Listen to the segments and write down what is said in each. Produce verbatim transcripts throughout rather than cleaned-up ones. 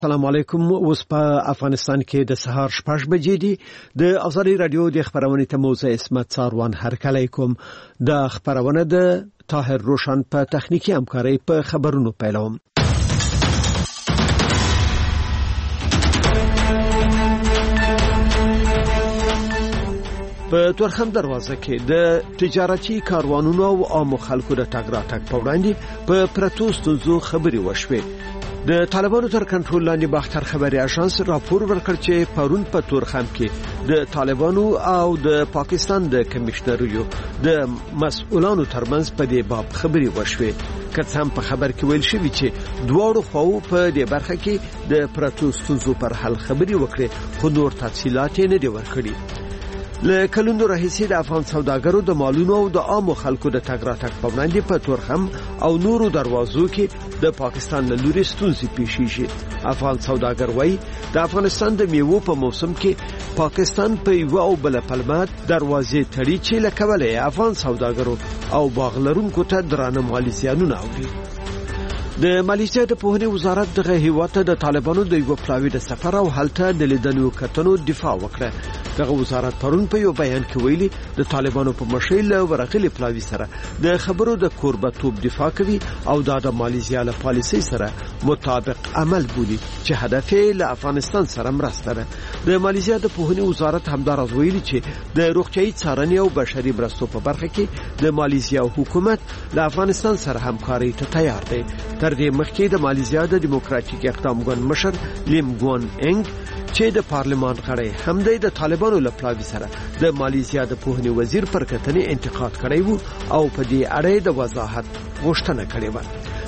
السلام علیکم. اوس په افغانستان کې د سهار شپږ بجې دي. د ازادي رادیو د خبرونې ته موزه اسمت ساروان هرکلی کوم. د خبرونه د طاهر روشن په تخنیکی همکاري په خبرونو پیلوم. په تورخم دروازه کې د تجارتي کاروانونو او عام خلکو د تګ راتګ په وړاندې په پرتو ستونزو خبري وشوه. د طالبانو تر کنټرول لاندې باختر خبري اژانس راپور ورکړ چې پرون په تورخم کې د طالبانو او د پاکستان د کمشنریو د مسؤلانو ترمنځ په دې باب خبري وشوه. که هم په خبر کې ویل شوی چې دواړو خواو په دې برخه کې د پرتو ستونزو پر حل خبري وکړي، خو نور تفصيلات نه دي ورکړي. له کلونو راهیسې د افغان سوداګرو د مالونو او د عامو خلکو د تګ راتګ په وړاندې په تورخم او نورو دروازو کې د پاکستان له لوري ستونزې پیښیږي. افغان سوداګر وایي د افغانستان د میوو په موسم کې پاکستان په یو او بل پلمه دروازې تړي چې لکه افغان سوداګرو او باغلرونکو ته درانه مالي زیانونه اوري. د مالیزیا د پوهنې وزارت دغه هیواد ته د طالبانو د یو پلاوی د سفر او هلته د لیدنو کتنو دفاع وکړه. دغه وزارت پرون په یو بیان کې ویلي د طالبانو په مشرۍ له ورغلي پلاوی سره د خبرو د کوربتوب دفاع کوي او دا د مالیزیا له پالیسۍ سره مطابق عمل بولي چې هدف یې له افغانستان سره مرسته ده. د مالیزیا د پوهنې وزارت همدارس ویلي چې د روغتیايي څارنې او بشري مرستو په برخه کې د مالیزیا حکومت له افغانستان سره همکاري ته تیار دی. تر دې مخکې د مالیزیا د دیموکراتیک اقدام ګوند مشر لیم ګوان انګ چې د پارلمان غړی هم د طالبانو له پلاوی سره د مالیزیا د پوهنې وزیر پر کتنې انتقاد کړی وو او په دې اړه د وضاحت غوښتنه کړې و.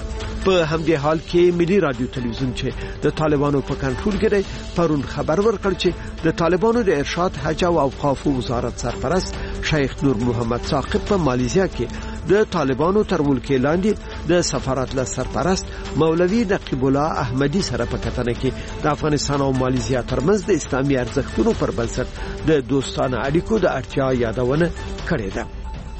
په همدې حال کې ملي رادیو تلویزیون چې د طالبانو په کنټرول کې دی پرون خبر ورکړ چې د طالبانو د ارشاد، حج او اوقاف وزارت سرپرست شیخ نور محمد ثاقب په مالیزیا کې د طالبانو تر ولکې لاندې د سفارت له سرپرست مولوي نقیب الله احمدي سره په کتنه کې د افغانستان او مالیزیا ترمنځ د اسلامي ارزښتونو پر بنسټ د دوستانه اړیکو د اړتیا یادونه کړې ده.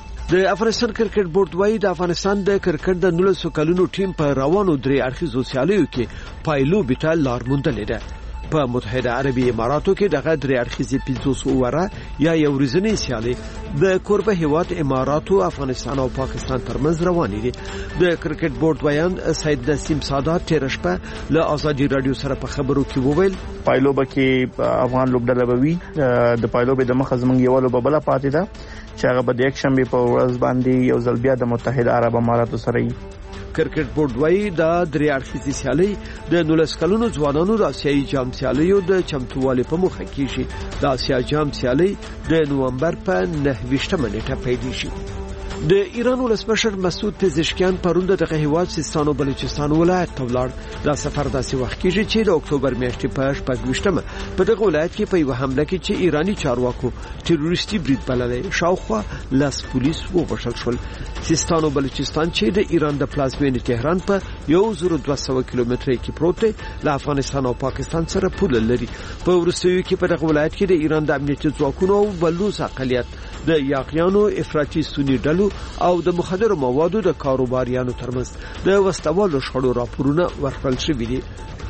د افغانستان کرکټ بورډ وايي د افغانستان د کرکټ د نولسو کلونو ټیم په روانو درې اړخیزو سیالیو کې پایلو بیټه لار موندلې ده. په متحده عربي اماراتو کې دغه درې اړخیزې پنځوس اووره یا یو ورځنی سیالي د کوربه هیواد اماراتو، افغانستان او پاکستان ترمنځ روانې دي. د کرکټ بورډ ویان سید نسیم سادات تیر شپه له ازادي رادیو سره په خبرو کې وویل پایلو کې افغان لوبډله به وي. د پایلو به د مخ زمنګ یو لوب بل پاتې ده چې هغه به د یک شنبه په ورځ باندې یو ځل بیا د متحده عرب اماراتو سره وي. کرکټ بورډ وايي دا درې اړخیزې سیالي د نولس کلونو ځوانانو د آسیایي جام سیالیو د چمتووالي په موخه کې شي. د آسیا جام سیالي د نومبر په نهه ویشتمه نیټه پیلېږي. د ایران ولسمشر مسعود پزشکیان پرون دغه هیواد سیستان او بلوچستان ولایت ته ولاړ. دا سفر داسې وخت کېږي چې د اکتوبر میاشتې په شپږ ویشتمه په دغه ولایت کې په یو حمله کې چې ایرانی چارواکو تروریستي برید بللی شاوخوا لس پولیس ووژل شول. سیستان او بلوچستان چې د ایران د پلازمینې تهران په یو زر دوه سوه کیلومتره کې پروت دی له افغانستان او پاکستان سره پوله لري. په وروستیو کې په دغه ولایت کې د ایران د امنیتي ځواکونو او بلوچ اقلیت د یاغیانو افراطي سنی ډلو او د مخدرو موادو د کاروباریانو ترمنځ د وسوالو شخړو راپورونه ورکړل شوي دي.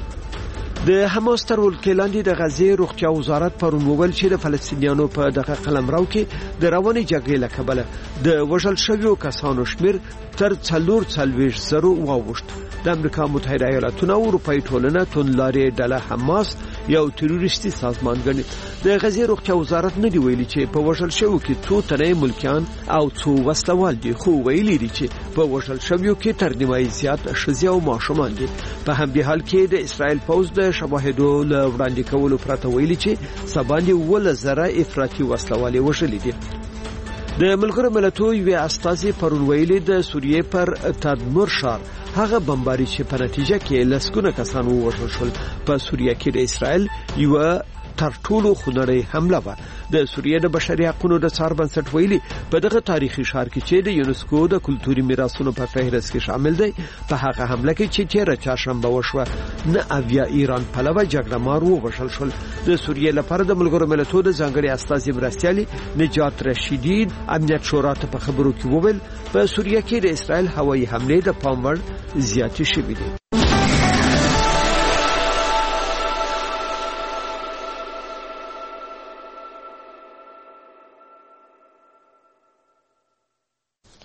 د حماس تر ولکې لاندې د غزې روغتیا وزارت پرون وویل چې د فلسطینیانو په دغه قلمرو کې د روانې جګړې له کبله د وژل شویو کسانو شمیر تر څلور څلوېښت زرو واوښت. د امریکا متحده ایالاتونو او اروپایي ټولنه توندلارې ډله حماس یو تروریستي سازمان ګڼي. د غزې روغتیا وزارت نه دی ویلي چې په وژل شویو کې څو تنه ملکیان او څو وسلوال دي، خو ویلي دي چې په وژل شویو کې تر نیمایي زیات ښځې او ماشومان دي. په همدې حال کې د اسرائیل پوځ د شواهدو له وړاندې کولو پرته ویلي چې سباندې اووه زره افراطي وسلوال وژلي دي. د ملګرو ملتونو یو استازي پرون ویلي د سوریې پر تدمر ښار هغه بمباري چې په نتیجه کې لسګونه کسان ووژل شول په سوریه کې د اسرائیل یو تر ټولو خونړۍ حمله و. د سوریه د بشري حقوقو د څار بنسټ ویلي په دغه تاریخي ښار کې چې د یونسکو د کلتوري میراثونو په فهرست کې شامل دی په هغه حمله کې چې تیر چهارشنبه وشوه نه اویا ایران پلوه جګړه مار ووژل شول. د سوریه لپاره د ملګرو ملتونو د ځانګړي استازي مرستیالي نجات رشیدی امنیت شورا ته په خبرو کې وویل په سوریه کې د اسرائیل هوایي حمله د پام وړ زیاتې شوې دي.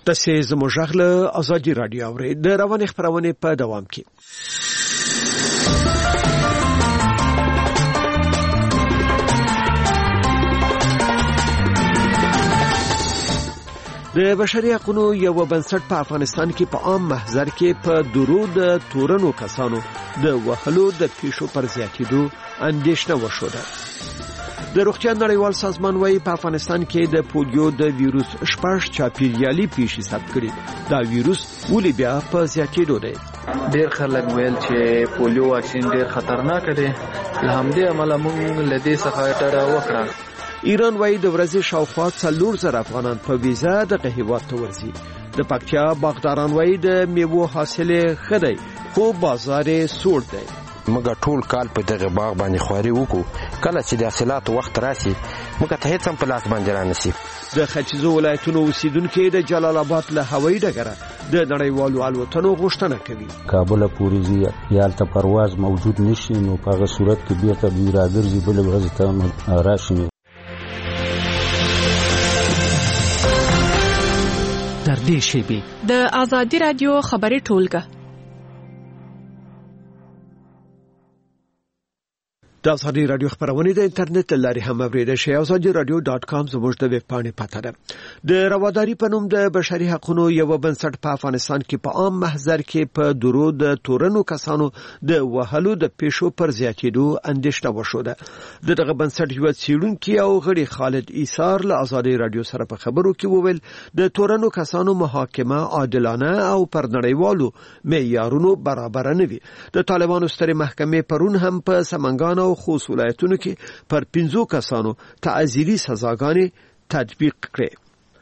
تاسو زموږ غږ ازادي رادیو اورئ د رواني خبرونه په دوام کې. د بشري حقوقو یو بنسټ په افغانستان کې په عام محضر کې په درود تورنو کسانو د وهلو د پیښو پر زیاتېدو اندېښنه وشوده. د روغتیا نړیوال سازمان وايي په افغانستان کې د پولیو د ویروس شپږ چاپیریالي پیښې ثبت کړي. دا ویروس ولې بیا په زیاتېدو دی؟ ډېر خلک ویل چې پولیو واکسین ډېر خطرناک دی، له همدې امله موږ له دې څخه ډډه وکړه. ایران وايي د ورځې شاوخوا څلور زره افغانان په ویزا دغه هیواد ته ورځي. د پکتیا باغداران وايي د میوو حاصل ښه دی خو بازار سوړ دی. موږ ټول کال په دغه باغ باندې خواري وکړو، کله چې د حاصلاتو وخت راشي موږ ته هیڅ هم په لاس باندې رانشي. د ختیځو ولایتونو اوسیدونکو د جلال آباد له هوایي ډګره د نړیوالو الوتنو غوښتنه کوي. کابل پورې یالته پرواز موجود نشي، نو په هغه صورت کې بیرته دوی راګرځي بل ورځ ته راشي. در دې شیبې د ازادي رادیو خبري ټولګه د ازادي رادیو خبرونه د انټرنیټ لارې هم اوریدل شي. ازادي رادیو ډاټ کام زموږ د ویب پاڼې پته ده. د رواداري په نوم د بشري حقوقو یو بنسټ په افغانستان کې په عام محضر کې په درود تورنو کسانو د وهلو د پیښو پر زیاتېدو اندېښنه وشوده. دغه بنسټ یو څېړونکي او غړي خالد ایثار له ازادي رادیو سره په خبرو کې وویل د تورنو کسانو محاکمه عادلانه او پر نړیوالو معیارونو برابر نه وي. د طالبانو سترې محکمې پرون هم په سمنګان او خوست ولایتونو کې پر پنځو کسانو تعزیري سزاګانې تطبیق کړې.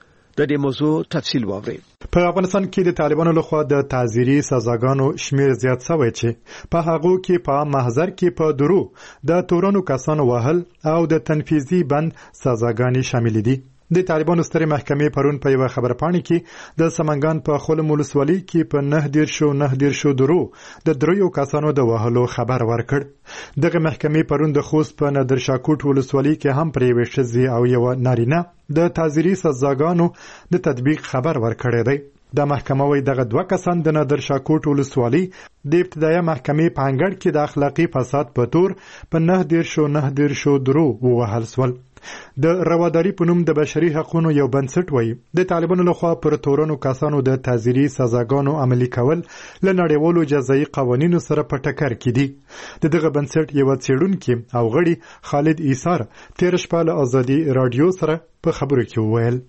د دې موضوع تفصیل واورئ. په افغانستان کې د طالبانو لخوا د تعزیري سزاګانو شمیر زیات شوی چې په هغه کې په محضر کې په درو د تورنو کسانو وهل او د تنفيذي بند سزاګانې شامل دي. د طالبانو سترې محکمې پرون په یو خبر پاڼه کې د سمنګان په خلم ولسوالۍ کې په نه دیر شو نه دیر شو درو د دریو کسانو د وهلو خبر ورکړ. دغه محکمې پرون د خوست په ندرشاکوټ ولسوالۍ کې هم پرې وشزي او یو نارینه د تعزیري سزاګانو د تطبیق خبر ورکړی دی. د محکمه وی دغه دوه کسان د ندرشاکوټ ولسوالۍ د ابتدایي محکمې په انګړ کې د اخلاقی فساد په تور په نه دیر شو نه دیر شو درو ووهل سول. د رواداري په نوم د بشري حقوقو یو بنسټ وایي د طالبانو لخوا پر تورنو کسانو د تعزیري سزاګانو عملي کول له نړیوالو جزایي قوانینو سره په ټکر کې دي. د دغه بنسټ یو څېړونکي او غړي خالد ایثار تیر شپه له ازادي رادیو سره په خبرو کې وویل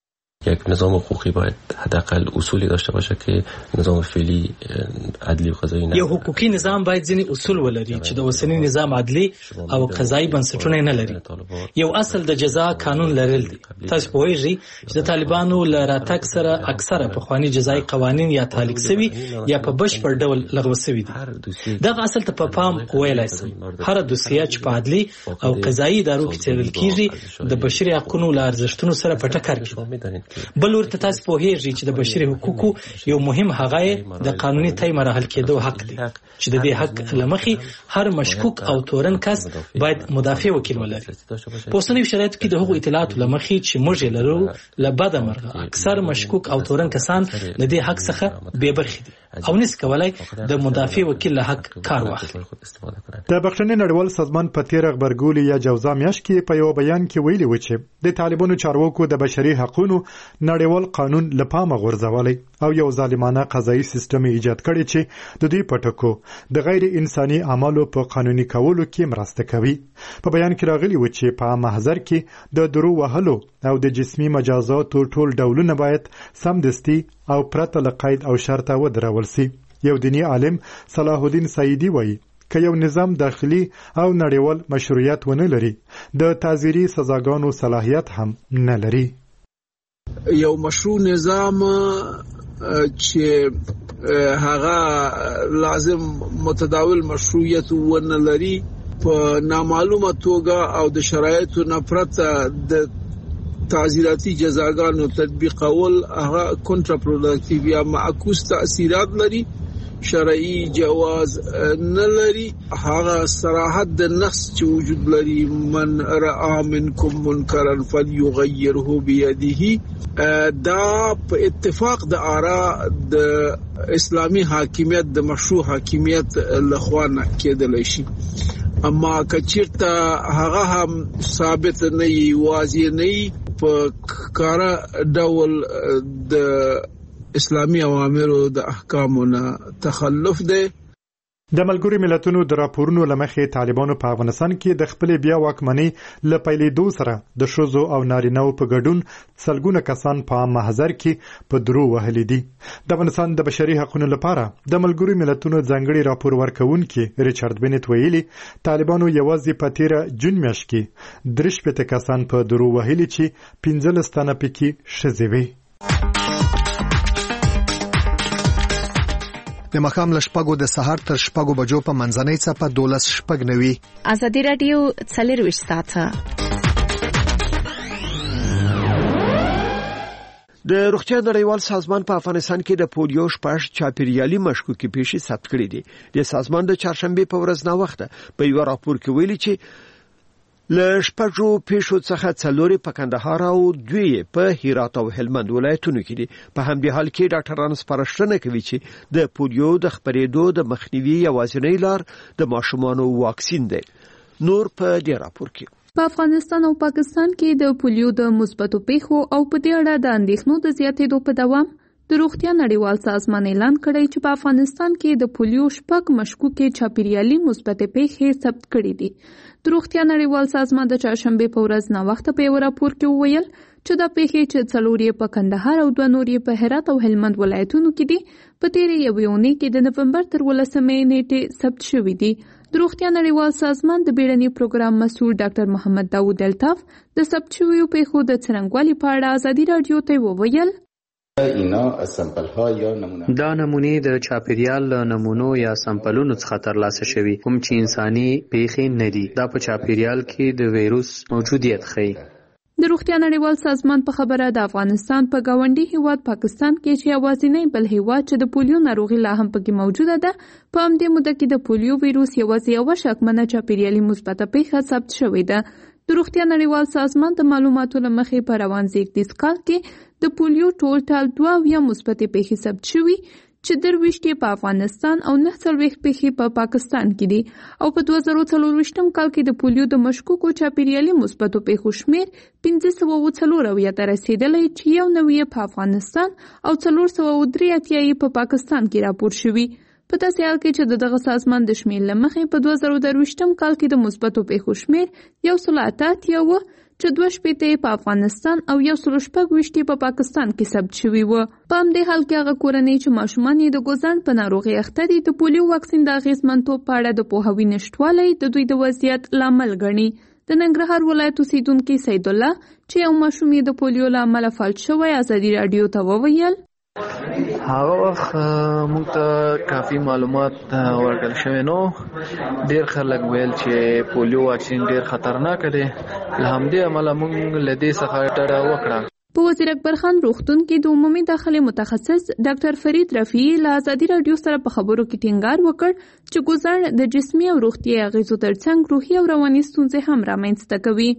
یک نظام حقوقی باید حداقل اصولی داشته باشه که نظام فعلی عدلی و قضایی نه. یو حقوقي نظام باید ځینې اصول ولري چې د اوسنی نظام عدلی او قضایی بنسټونه نه لري. یو اصل د جزا قانون لرل دي. تاسو پوهیږئ چې د طالبانو له راتګ سره اکثره پخوانی جزایی قوانین یا تعلیق شوي یا په بشپړ ډول لغوه شوي دي. دغه اصل ته په پام ویلای شم. هر دوسیه چې په عدلی او قضایی ادارو کې څېړل کیږي د بشري حقوقو له ارزښتونو سره په ټکر کې. بل ورته تاسو پوهیږئ چې د بشري حقوقو یو مهم هغه د قانوني تای مراحل کېدو حق دی چې د دې حق لمخې هر مشکوک او تورن کس باید مدافع وکیل ولري. په اوسنیو شرایطو کې د هغو اطلاعاتو لمخې چې موږ یې لرو له بده مرغه اکثر مشکوک او تورن کسان له دې حق څخه بې برخې دي او نس کولای د مدافع وکیل له حق کار واخلي. د بخښنې نړیوال سازمان په تیر خبرګولي یا جوزا میاشت کې په یو بیان کې ویلي و چې د طالبانو چارواکو د بشري حقوقو نړیوال قانون لپاره غورځولای او یو ظالمانه قضایي سیستم ایجاد کړي چې د دوی پټکو د غیر انساني اعمالو په قانوني کولو کې مرسته کوي. په بیان کې راغلي و چې په محضر کې د درو وهلو او د جسمي مجازاتو ټول ډولونه باید سمدستي او پرته له قید او شرطه ودرول سي. یو دینی عالم صلاح الدین سعیدی وایي که یو نظام داخلي او نړیوال مشروعیت ونه لري د تعزیري سزاګانو صلاحیت هم نه لري. یو مشروع نظام چې هغه لازم متداول مشروعیت ونه لري په نامعلومه توګه او د شرایطو نه پرته د تعزیراتی جزاګانو تطبیقول هغه کنټرا پروداکټیو یا معکوس تاثیرات لري شرعي جواز نه لري. هغه صراحت د نص چې وجود لري من رأى منکم منکرا فليغيره بيده دا په اتفاق د آرا د اسلامی حاکمیت د مشروع حاکمیت لخوا نه کېدل شي. اما کچیرته هغه هم ثابت نه وي واضح نه وي په کارا ډول د اسلامی اوامرو د احکامونو تخلف دی. د ملګرو ملتونو د راپورونو لمخې طالبانو په افغانستان کې د خپل بیا واکمنۍ ل پیلېدو سره د ښځو او نارینه‌و په ګډون سلګونه کسان په محضر کې په درو وهلي دي. د افغانستان د بشري حقوقو لپاره د ملګرو ملتونو ځانګړي راپور ورکوونکي ریچارډ بنت ویلي طالبانو یوازې په تیره جون میاشت کې درې شپېته کسان په درو وهلي چې پنځلس تنه پکې ښځې وې. د مخام لشپګو د سحر تر شپګو بجو په منځنۍ څپه دولس شپګ نوي. ازادي رادیو څلور ساعته د روغتیا نړیوال سازمان په افغانستان کې د پولیو شپږ چاپیریالي مشکوکې پیښې ثبت کړې دي. د سازمان د چهارشنبه په ورځ نا وخته په یو راپور کې ویلي چې ل شپږو پیښو څخه څلورې په کندهار او دوی په هرات او هلمند ولایتونو کې دي. په همدې حال کې ډاکټران سپارښتنه کوي چې د پولیو د خپرېدو د مخنیوي یوازینی لار د ماشومانو واکسین دی. نور په دې راپور کې په افغانستان او پاکستان کې د پولیو د مثبتو پیښو او په دې اړه د اندېښنو د زیاتېدو په دوام د روغتیا نړیوال سازمان اعلان کړی چې په افغانستان کې د پولیو شپږ مشکوکې چاپیریالي مثبتې پیښې ثبت کړې دي. د روغتیا نړیوال سازمان د چهارشنبه په ورځ نا وخته په یو راپور کې وویل چې دا پیښې چې څلور یې په کندهار او دوه نور یې په هرات او هلمند ولایتونو کې دي په تیرې یوې اونۍ کې د نومبر تر ولسمې نیټې ثبت شوې دي. د روغتیا نړیوال سازمان د بیړني پروګرام مسؤل ډاکټر محمد داوود الطاف د ثبت شویو پیښو د څرنګوالي په اړه ازادي رادیو ته وویل دا نمونې د چاپیریال له نمونو یا سمپلونو څخه ترلاسه شوي کوم چې انساني پیښې نه دي. دا په چاپیریال کې د ویروس موجودیت ښيي. د روغتیا نړیوال سازمان په خبره د افغانستان په گاونډي هیواد پاکستان کې چې یوازینی بل هیواد چې د پولیو ناروغي لا هم پکې موجوده ده په همدې موده کې د پولیو ویروس یوازې یوه شکمنه چاپیریالي مثبته پیښه ثبت شوې ده. د روغتیا نړیوال سازمان د معلوماتو له مخې په روان زیږدیز کال کې د پولیو ټول ټال دوه اویا مثبتې پیښې ثبت شوي چې درویشت یې په افغانستان او نه څلوېښت پیښې په پاکستان کې دي او په دوه زره څلورویشتم کال کې د پولیو د مشکوکو چاپیریالي مثبتو پیښو شمېر پنځه سوه اووه څلور اویا ته رسېدلی چې یو نوي په افغانستان او څلور سوه اووه درې اتیا یې په پاکستان کې راپور شوي. په داسې حال کې چې د دغه سازمان د شمېر له مخې په دوه زره درویشتم کال کې د مثبتو پیښو شمېر یو سل اته اتیا و چې دوه شپېته په افغانستان او یو سل شپږ ویشت په پاکستان کې ثبت شوي وو. په همدې حال کې هغه کورنۍ چې ماشومان یې د ګوزڼ په ناروغۍ اخته دي د پولیو واکسین د اغېزمنتوب په اړه د پوهاوي نشتوالی د دوی د وضعیت لامل ګڼي. د ننګرهار ولایت اوسیدونکي سید الله چې یو ماشوم یې د پولیو له امله فلج شوی ازادي راډیو ته وویل هغه وخت موږ ته کافي معلومات ورکړل شوی نو ډیر خلک ویل چې پولیو واکسین ډیر خطرناک دی. له همدې امله موږ له دې څخه ډډه وکړه. په وزیر اکبر خان روغتون کې د عمومي داخلي متخصص ډاکټر فرید رفیعي له ازادي راډیو سره په خبرو کې ټینګار وکړ چې ګوزڼ د جسمي او روغتیایي اغېزو ترڅنګ روحي او رواني ستونزې هم رامنځته کوي.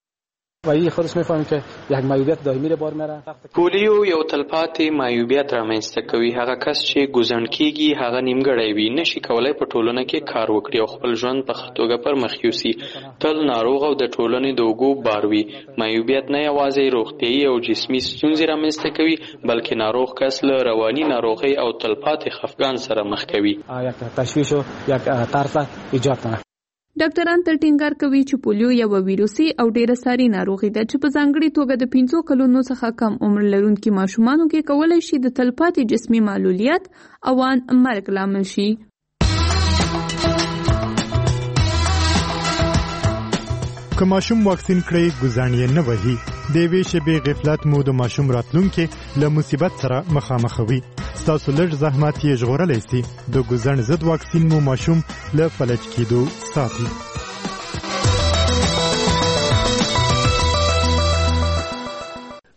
پولیو یو تلپاتې معیوبیت رامنځته کوي. هغه کس چې ګوزڼ کیږي هغه نیمګړی وي، نشي کولای په ټولنه کې کار وکړي او خپل ژوند په ښه توګه پر مخ یوسي. تل ناروغ او د ټولنې د اوږو بار وي. معیوبیت نه یوازې روغتیایي او جسمي ستونزې رامنځته کوي بلکې ناروغ کس له رواني ناروغۍ او تلپاتې خفګان سره مخ کوي. ډاکټران تر ټینګار کوي چې پولیو یو ویروسي او ډیره ساري ناروغي ده چې په ځانګړي توګه د پنځو کلونو څخه کم عمر لرونکي ماشومانو کې کولای شي د تلپاتې جسمي معلولیت او ان مرګ لامل شي. که ماشوم واکسین کړی ګوزڼ یې نه وهي د یوې شېبې غفلت مو د ماشوم راتلونکي له مصیبت سره مخامخوي. ستاسو لږ زحمت یې ژغورلی سي. د ګوزڼ ضد واکسین مو ماشوم له فلج کېدو ساتي.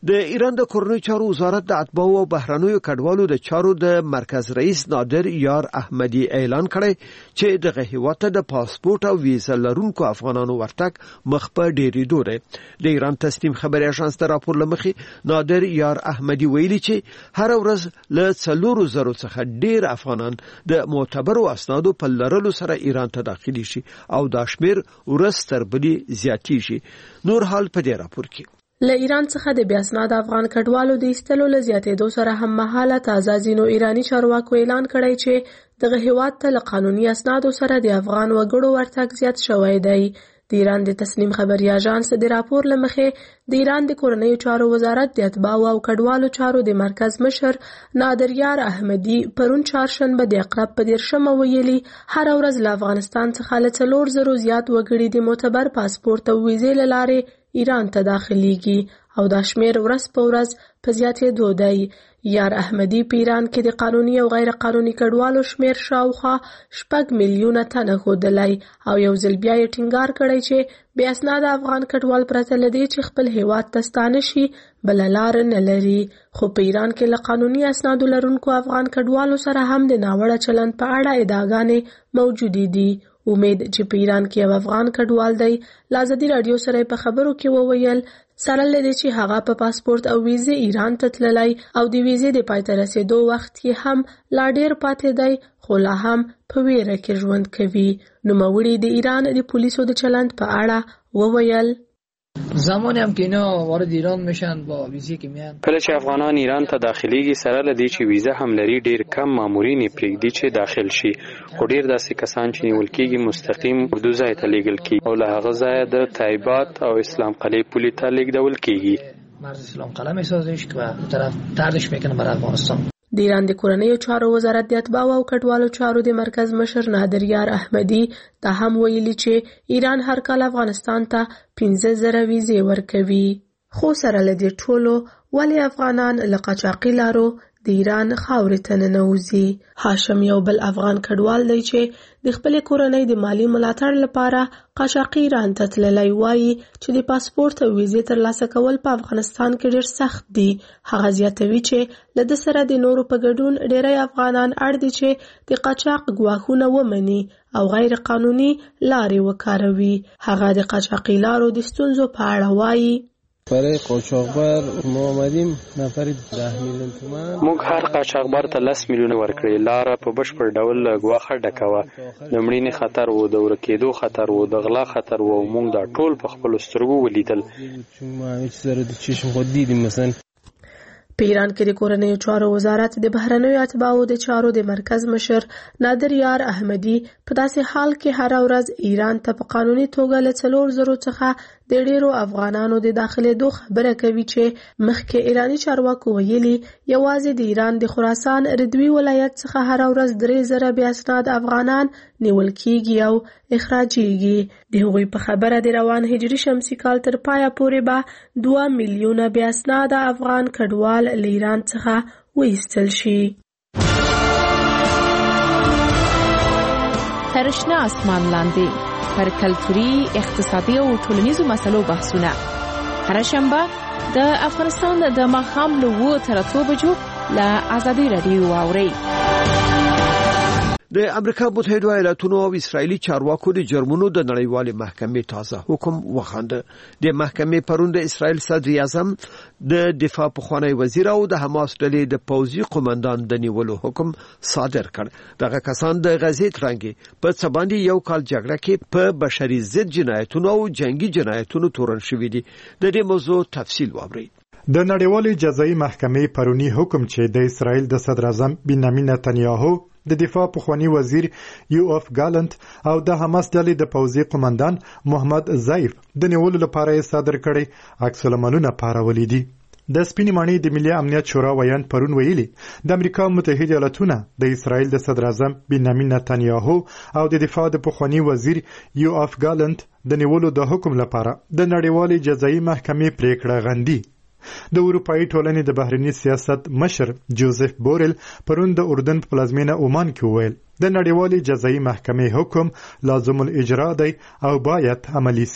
د ایران د کورنیو چارو وزارت د اتباعو او بهرنیو کډوالو د چارو د مرکز رئیس نادر یار احمدی اعلان کړی چې دغه هیواد ته د پاسپورت او ویزا لرونکو افغانانو ورتګ مخ په ډیریدو دی. د ایران تسنیم خبري اژانس د راپور لمخې نادر یار احمدی ویلي چې هر ورځ له څلورو زرو څخه ډیر افغانان د معتبرو اسنادو په لرلو سره ایران ته داخلي شي او دا شمیر ورځ تر بلې زیاتیږي. نور حال په دې راپور کې له ایران څخه د بیا اسناد افغان کډوالو د ایستلو له زیاتېدو سره هم مهاله تازه ځینو ایرانی چارواکو اعلان کړی چې دغه هیواد ته له قانوني اسنادو سره د افغان وګړو ورتګ زیات شوی دی. د ایران د تسنیم خبري اژانس د راپور لمخې د ایران د کورنیو چارو وزارت د اتباعو او کډوالو چارو د مرکز مشر نادر یار احمدی پرون چهارشنبه د اقرب په دیرشمه ویلي هر ورځ له افغانستان څخه له څلور زرو زیات وګړي د معتبر پاسپورت او ویزې له لارې ایران ته داخليږي او دا شمیر ورځ په ورځ په زیاتېدو دی. یار احمدی په ایران کې د قانوني او غیر قانوني کډوالو شمیر شاوخوا شپږ میلیونه تنه ښودلی او یو ځل بیا یې ټینګار کړی چې بې اسناده افغان کډوال پرته له دې چې خپل هیواد ته ستانه شي بله لار نه لري. خو په ایران کې له قانوني اسنادو لرونکو افغان کډوالو سره هم د ناوړه چلند په اړه ادعاګانې موجودې دي. امید چې په ایران کې یو افغان کډوال دی له ازادي راډیو سره په خبرو کې وویل سره لدې چې هغه په پاسپورت او ویزې ایران ته تللی او د ویزې د پای ته رسېدو وخت کې هم لا ډیر پاتې دی خو لا هم په ویره کې ژوند کوي. نوموړي د ایران د پولیسو د چلند په اړه وویل زمانی هم که اینا وارد ایران میشن با ویزه که میان کله چې افغانان ایران ته داخليږي سره لدی چې ویزه هم لري ډیر کم مامورین پرېږدي چې داخل شي خو ډیر داسې کسان چې نیول کېږي مستقیم اردو ځای ته لیږل کېږي او له هغه ځایه د تایبات او اسلام قلعه پولې ته لیږدول کېږي. مرز اسلام قلعه میسازش که به طرف تردش میکنه بر افغانستان. د ایران د کورنیو چارو وزارت د اتباعو او کډوالو چارو د مرکز مشر نادر یار احمدی دا هم ویلي چې ایران هر کال افغانستان ته پنځه زره ویزې ورکوي. خو سره له دې ټولو ولې افغانان له قاچاقي لارو د ایران خاورې ته ننوځي؟ هاشم یو بل افغان کډوال دی چې د خپلې کورنۍ د مالی ملاتړ لپاره قاچاقي ایران ته تللی وایي چې د پاسپورت او ویزې ترلاسه کول په افغانستان کې ډېر سخت دي. هغه زیاتوي چې له ده سره د نورو په ګډون ډېری افغانان اړ دي چې د قاچاق ګواښونه ومني او غیر قانوني لارې وکاروي. هغه د قاچاقي لارو د ستونزو په اړه وایي برای قاچاقبر ما آمدیم نفر ده میلیون تومان موږ هر قاچاقبر ته لس میلیونه ورکړي. لاره په بشپړ ډول له ګواښه ډکه وه. د مړینې خطر و، د ورکېدو خطر و، د غلا خطر و او موږ دا ټول په خپلو سترګو ولیدل. په ایران کې د کورنیو چارو وزارت د بهرنیو اتباعو د چارو د مرکز مشر نادر یار احمدی په داسې حال کې هر ورځ ایران ته په قانوني توګه له څلور زرو څخه د ډیرو افغانانو د داخلېدو خبره کوي چې مخکې ایرانی چارواکو ویلي یوازې د ایران د خراسان ردوي ولایت څخه هر ورځ درې زره بې اسناد افغانان نیول کېږي او اخراجېږي. د هغوی په خبره د روان هجري شمسي کال تر پایه پورې به دوه میلیونه بې اسناده افغان کډوال له ایران څخه وایستل شي. تر شنه اسمان لاندې پر کلتوري، اقتصادي او ټولنیزو مسلو بحثونه هر شنبه د افغانستان د ماښام له اوه تر اتو بجو له ازادي راډیو واورئ. د امریکا متحده ایالاتونو او اسرایلی چارواکو د جرمونو د نړیوالې محکمې تازه حکم وخانده. د محکمې پرون د اسرایل صدر اعظم د دفاع پخوانی وزیر او د حماس ډلې د پوځي قومندان د نیولو حکم صادر کړ. دغه کسان د غزې ترانګي په څه باندې یو کال جګړه کې په بشري ضد جنایتونو او جنگي جنایتونو تورن شوي دي. د دې موضوع تفصیل واورئ. د نړیوالې جزایي محکمې پرونی حکم چې د اسرایل د صدر اعظم بنیامین نتنیاهو د دفاع پخوانی وزیر یوآف ګالنت او د حماس ډلې د پوځي قومندان محمد ضعیف د نیولو لپاره یې صادر کړی عکس العملونه پارولي دي. د سپینې ماڼۍ د ملي امنیت شورا ویان پرون ویلي د امریکا متحده ایالاتونه د اسرایل د صدر اعظم بنیامین نتنیاهو او د دفاع د پخوانی وزیر یوآف ګالنت د نیولو د حکم لپاره د نړیوالې جزایي محکمې پریکړه غندي. د اروپאי ټولنې د بهرنی سیاست مشر جوزف بورل پرون د اردن په پلازمینه عمان کې وویل د نړیوالې جزایي محکمې حکم لازم الاجرا دی او باید عملی سي.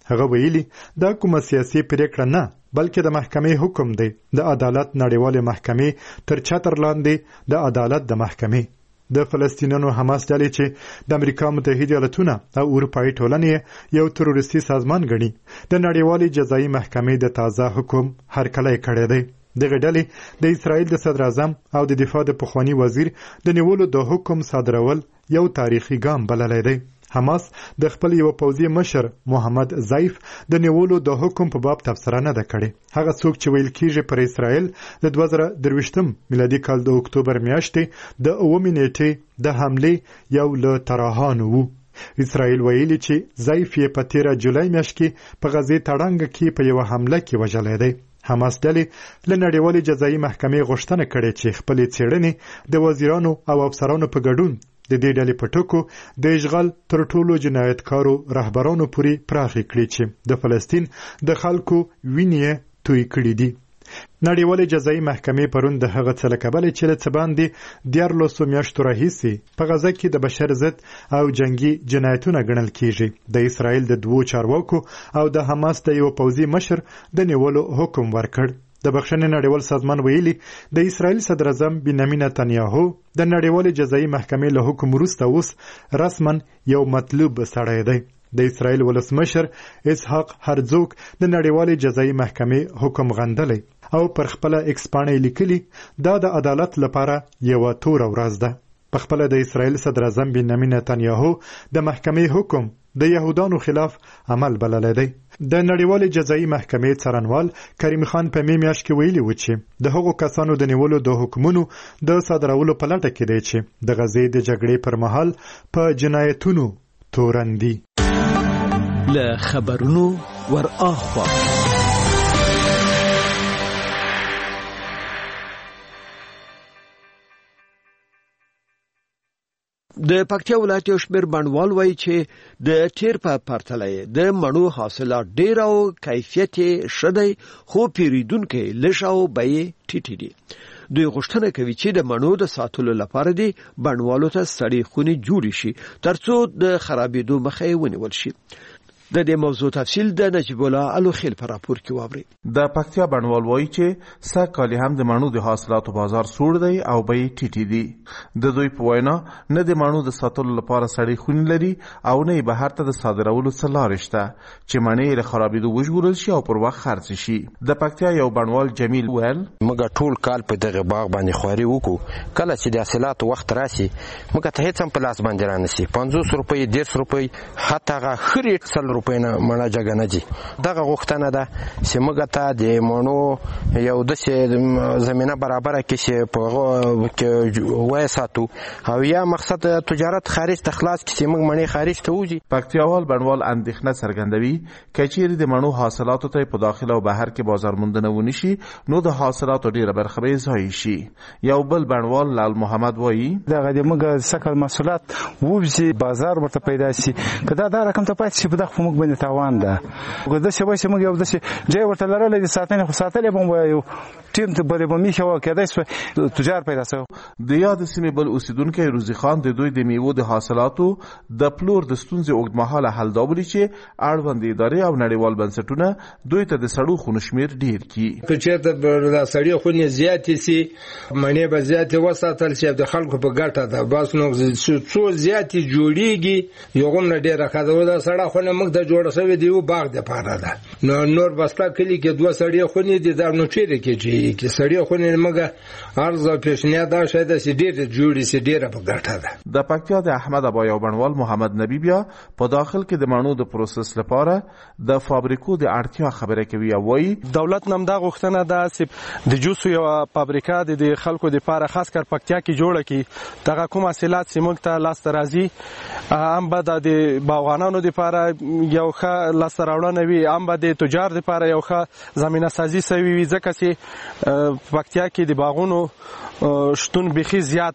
هغه ویلي دا کومه سیاسي پریکړه نه بلکې د محکمې حکم دی د عدالت نړیوالې محکمې تر چتر لاندې د عدالت د محکمې د فلسطینیانو حماس ډلې چې د امریکا متحده ایالتونه او اروپایي ټولنې یو تروریستي سازمان ګڼي د نړیوالې جزایي محکمې د تازه حکم هرکلی کړی دی. دغه ډلې د اسرائیل د صدر اعظم او د دفاع د پخواني وزیر د نیولو د حکم صادرول یو تاریخي ګام بللی دی. حماس د خپل یو پوځي مشر محمد ضعیف د نیولو د حکم په باب تبصره نه ده کړې. هغه څوک چې ویل کیږي پر اسرائیل د دوه زره درویشتم میلادي کال د اکتوبر میاشتې د اوومې نیټې د حملې یو له طراحانو وو. اسرائیل ویلي چې ضعیف یې په تیره جولای میاشت کې په غزې تړنګ کې په یو حمله کې وژلی دی. حماس ډلې له نړیوالې جزایي محکمې غوښتنه کړې چې خپلې څېړنې د وزیرانو او افسرانو په ګډون د دې ډلې په ټکو د اشغال تر ټولو جنایتکارو رهبرانو پورې پراخې کړي چې د فلسطین د خلکو وینې توی کړي دي. نړیوالې جزایي محکمې پرون د هغه څه له کبله چې له څه باندې دیارلسو میاشتو راهیسې په غزه کې د بشر ضد او جنگي جنایتونه ګڼل کیږي د اسرائیل د دوو چارواکو او د حماس د یو پوځي مشر د نیولو حکم ورکړ. د بخښنې نړیوال سازمان ویلي د اسرائیل صدر اعظم بنیامین نتنیاهو د نړیوالې جزایي محکمې له حکم وروسته اوس رسما یو مطلوب سړی دی. د اسرائیل ولسمشر اسحاق هرزوګ د نړیوالې جزایي محکمې حکم غندلی او پر خپله ایکس پاڼه لیکلي دا د عدالت لپاره یوه توره ورځ ده. په خپله د اسرائیل صدر اعظم بنیامین نتنیاهو د محکمې حکم د یهودانو خلاف عمل بللی دی. د نړیوالې جزایي محکمې څارنوال کریم خان په مې میاشت کې ویلي و چې د هغو کسانو د نیولو د حکمونو د صادرولو په لټه کې دی چې د غزې د جګړې پر مهال په جنایتونو تورن دي. له خبرونو ور اخوا د پکتیا ولایت یو شمېر بڼوال وایي چې د تیر په پرتله د مڼو حاصلات ډېر او کیفیت یې ښه دی خو پیرودونکي لږ او بیې ټیټې دي. دوی غوښتنه کوي چې د مڼو د ساتلو لپاره دي بڼوالو ته سړې خونې جوړې شي ترڅو د خرابېدو مخه یې ونیول شي. د دې موضوع تفصیل د نجیب الله الوخیل په راپور کې واورئ. د پکتیا بڼوال وایي چې سږ کال هم د مڼو د حاصلاتو بازار سوړ دی او بیې ټیټې دي. د دوی په وینا نه د مڼو د ساتلو لپاره سړې خونې لري او نه یې بهر ته د صادرولو څه لارې شته چې مڼې له خرابېدو وژغورل شي او پر وخت خرڅ شي. د پکتیا یو بڼوال جمیل ویل موږ ټول کال په دغه باغ باندې خواري وکړو، کله چې د حاصلاتو وخت راسي موږ ته هیڅ هم په لاس باندې رانسي. پنځوس روپۍ دېرش روپۍ حتی هغه ښه ریټ سل روپۍ نه مڼه جګه نه دي. دغه غوښتنه ده چې موږ ته د مڼو یو داسې زمینه برابره کړي چې په هغه کې ویې ساتو او یا مقصد تجارت خارج ته خلاص کړي چې موږ مڼې خارج ته وځي. پکتیاوال بڼوال اندېښنه څرګندوي که چیرې د مڼو حاصلاتو ته په داخل او بهر کې بازار موندنه ونه شي نو د حاصلاتو ډېره برخه به ضایع شي. یو بل بڼوال لال محمد وایي دغه د موږ سکل محصولات ووځي بازار ورته پیدا شي که دا دا رقم ته پاتې شي په دغه موږ باندې تاوان ده. داسې وایي چې موږ یو داسې ځای ورته لرلی د ساتنې خو ساتلی به مو یو ټیم ته به به میښه وه کېدای شوه تجار پیدا شوی. د یاد سیمې بل اوسیدونکی روزي خان د دوی د میوو د حاصلاتو د پلور د ستونزې اوږدمهاله حل دا بولي چې اړوند ادارې او نړیوال بنسټونه دوی ته د سړو خونو شمېر ډېر کړي. که چېرته د سړې خونې زیاتې سي مڼې به زیاتې وساتل شي د خلکو په ګټه ده. بس نو څو زیاتې جوړېږي یو هم نه ډېره ښه ده. دا سړه خونه موږ ته جوړه شوې د یو باغ دپاره ده. نو نور بسته کلي کې دوه سړې خونې دي دا نو چېرې کېږي کې سړې خونې موږ عرض او پیشنهاد دا شی ده چې ډېرې جوړې سي ډېره په ګټه ده. د پکتیا د احمد ابا یو بڼوال محمد نبی بیا په داخل کې د مڼو د پروسس لپاره د فابریکو د اړتیا خبره کوي او وایي دولت نم دا غوښتنه ده چې د جوسو یو فابریکه د خلکو لپاره خاص کر پکتیا کې جوړه کړي. دغه کوم حاصلات چې موږ ته لاسته راځي هم به د باغوانانو لپاره یو ښه لاسته راوړنه وي، هم به د تجار لپاره یو ښه زمینه سازي سوي وي ځکه چې پکتیا کې د باغونو شتون بیخي زیات ده.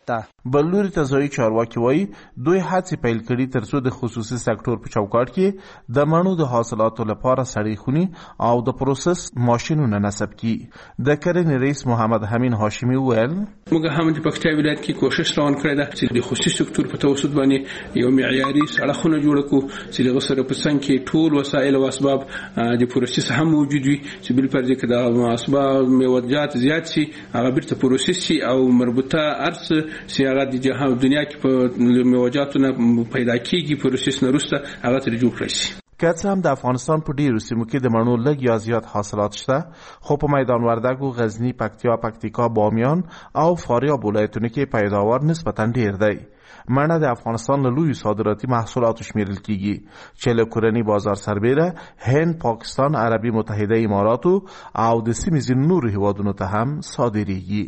بل لوري ته ځایي چارواکي وایي دوی هڅې پیل کړي ترڅو د خصوصي سکتور په چوکاټ کې د مڼو د حاصلاتو لپاره سړې خونې او د پروسس ماشینونه نصب کړي. د کرنې رئیس محمد حمید هاشمي وویل موږ هم د پکتیا ولایت کې کوشش روان کړی ده چې د خصوصي سکتور په توسط باندې یو معیاري سړکونه جوړ کړو چې دغه سره په څنګ کې ټول وسایل او اسباب د پروسس هم موجود وي چې بل پر دې کې د اسباب میوجات زیات شي هغه بیرته پروسس شي او مربوطه ارس چې هغه د جهان دنیا کې په میوجاتو نه پیدا کیږي پروسس نه وروسته هغه تر جوړ کړی شي. که څه هم د افغانستان په ډیرو سیمو کې د مڼو لږ یا زیات حاصلات شته، خو په میدان وردګو، غزنی، پکتیا، پکتیکا، بامیان او فاریاب ولایتونو کې پیداوار نسبتاً ډیر دی. مڼه د افغانستان له لویو صادراتي محصولاتو شمیرل کیږي چې له کورني بازار سربیره هند، پاکستان، عربي متحده اماراتو او د سیمې ځینو نورو هیوادونو ته هم صادریږي.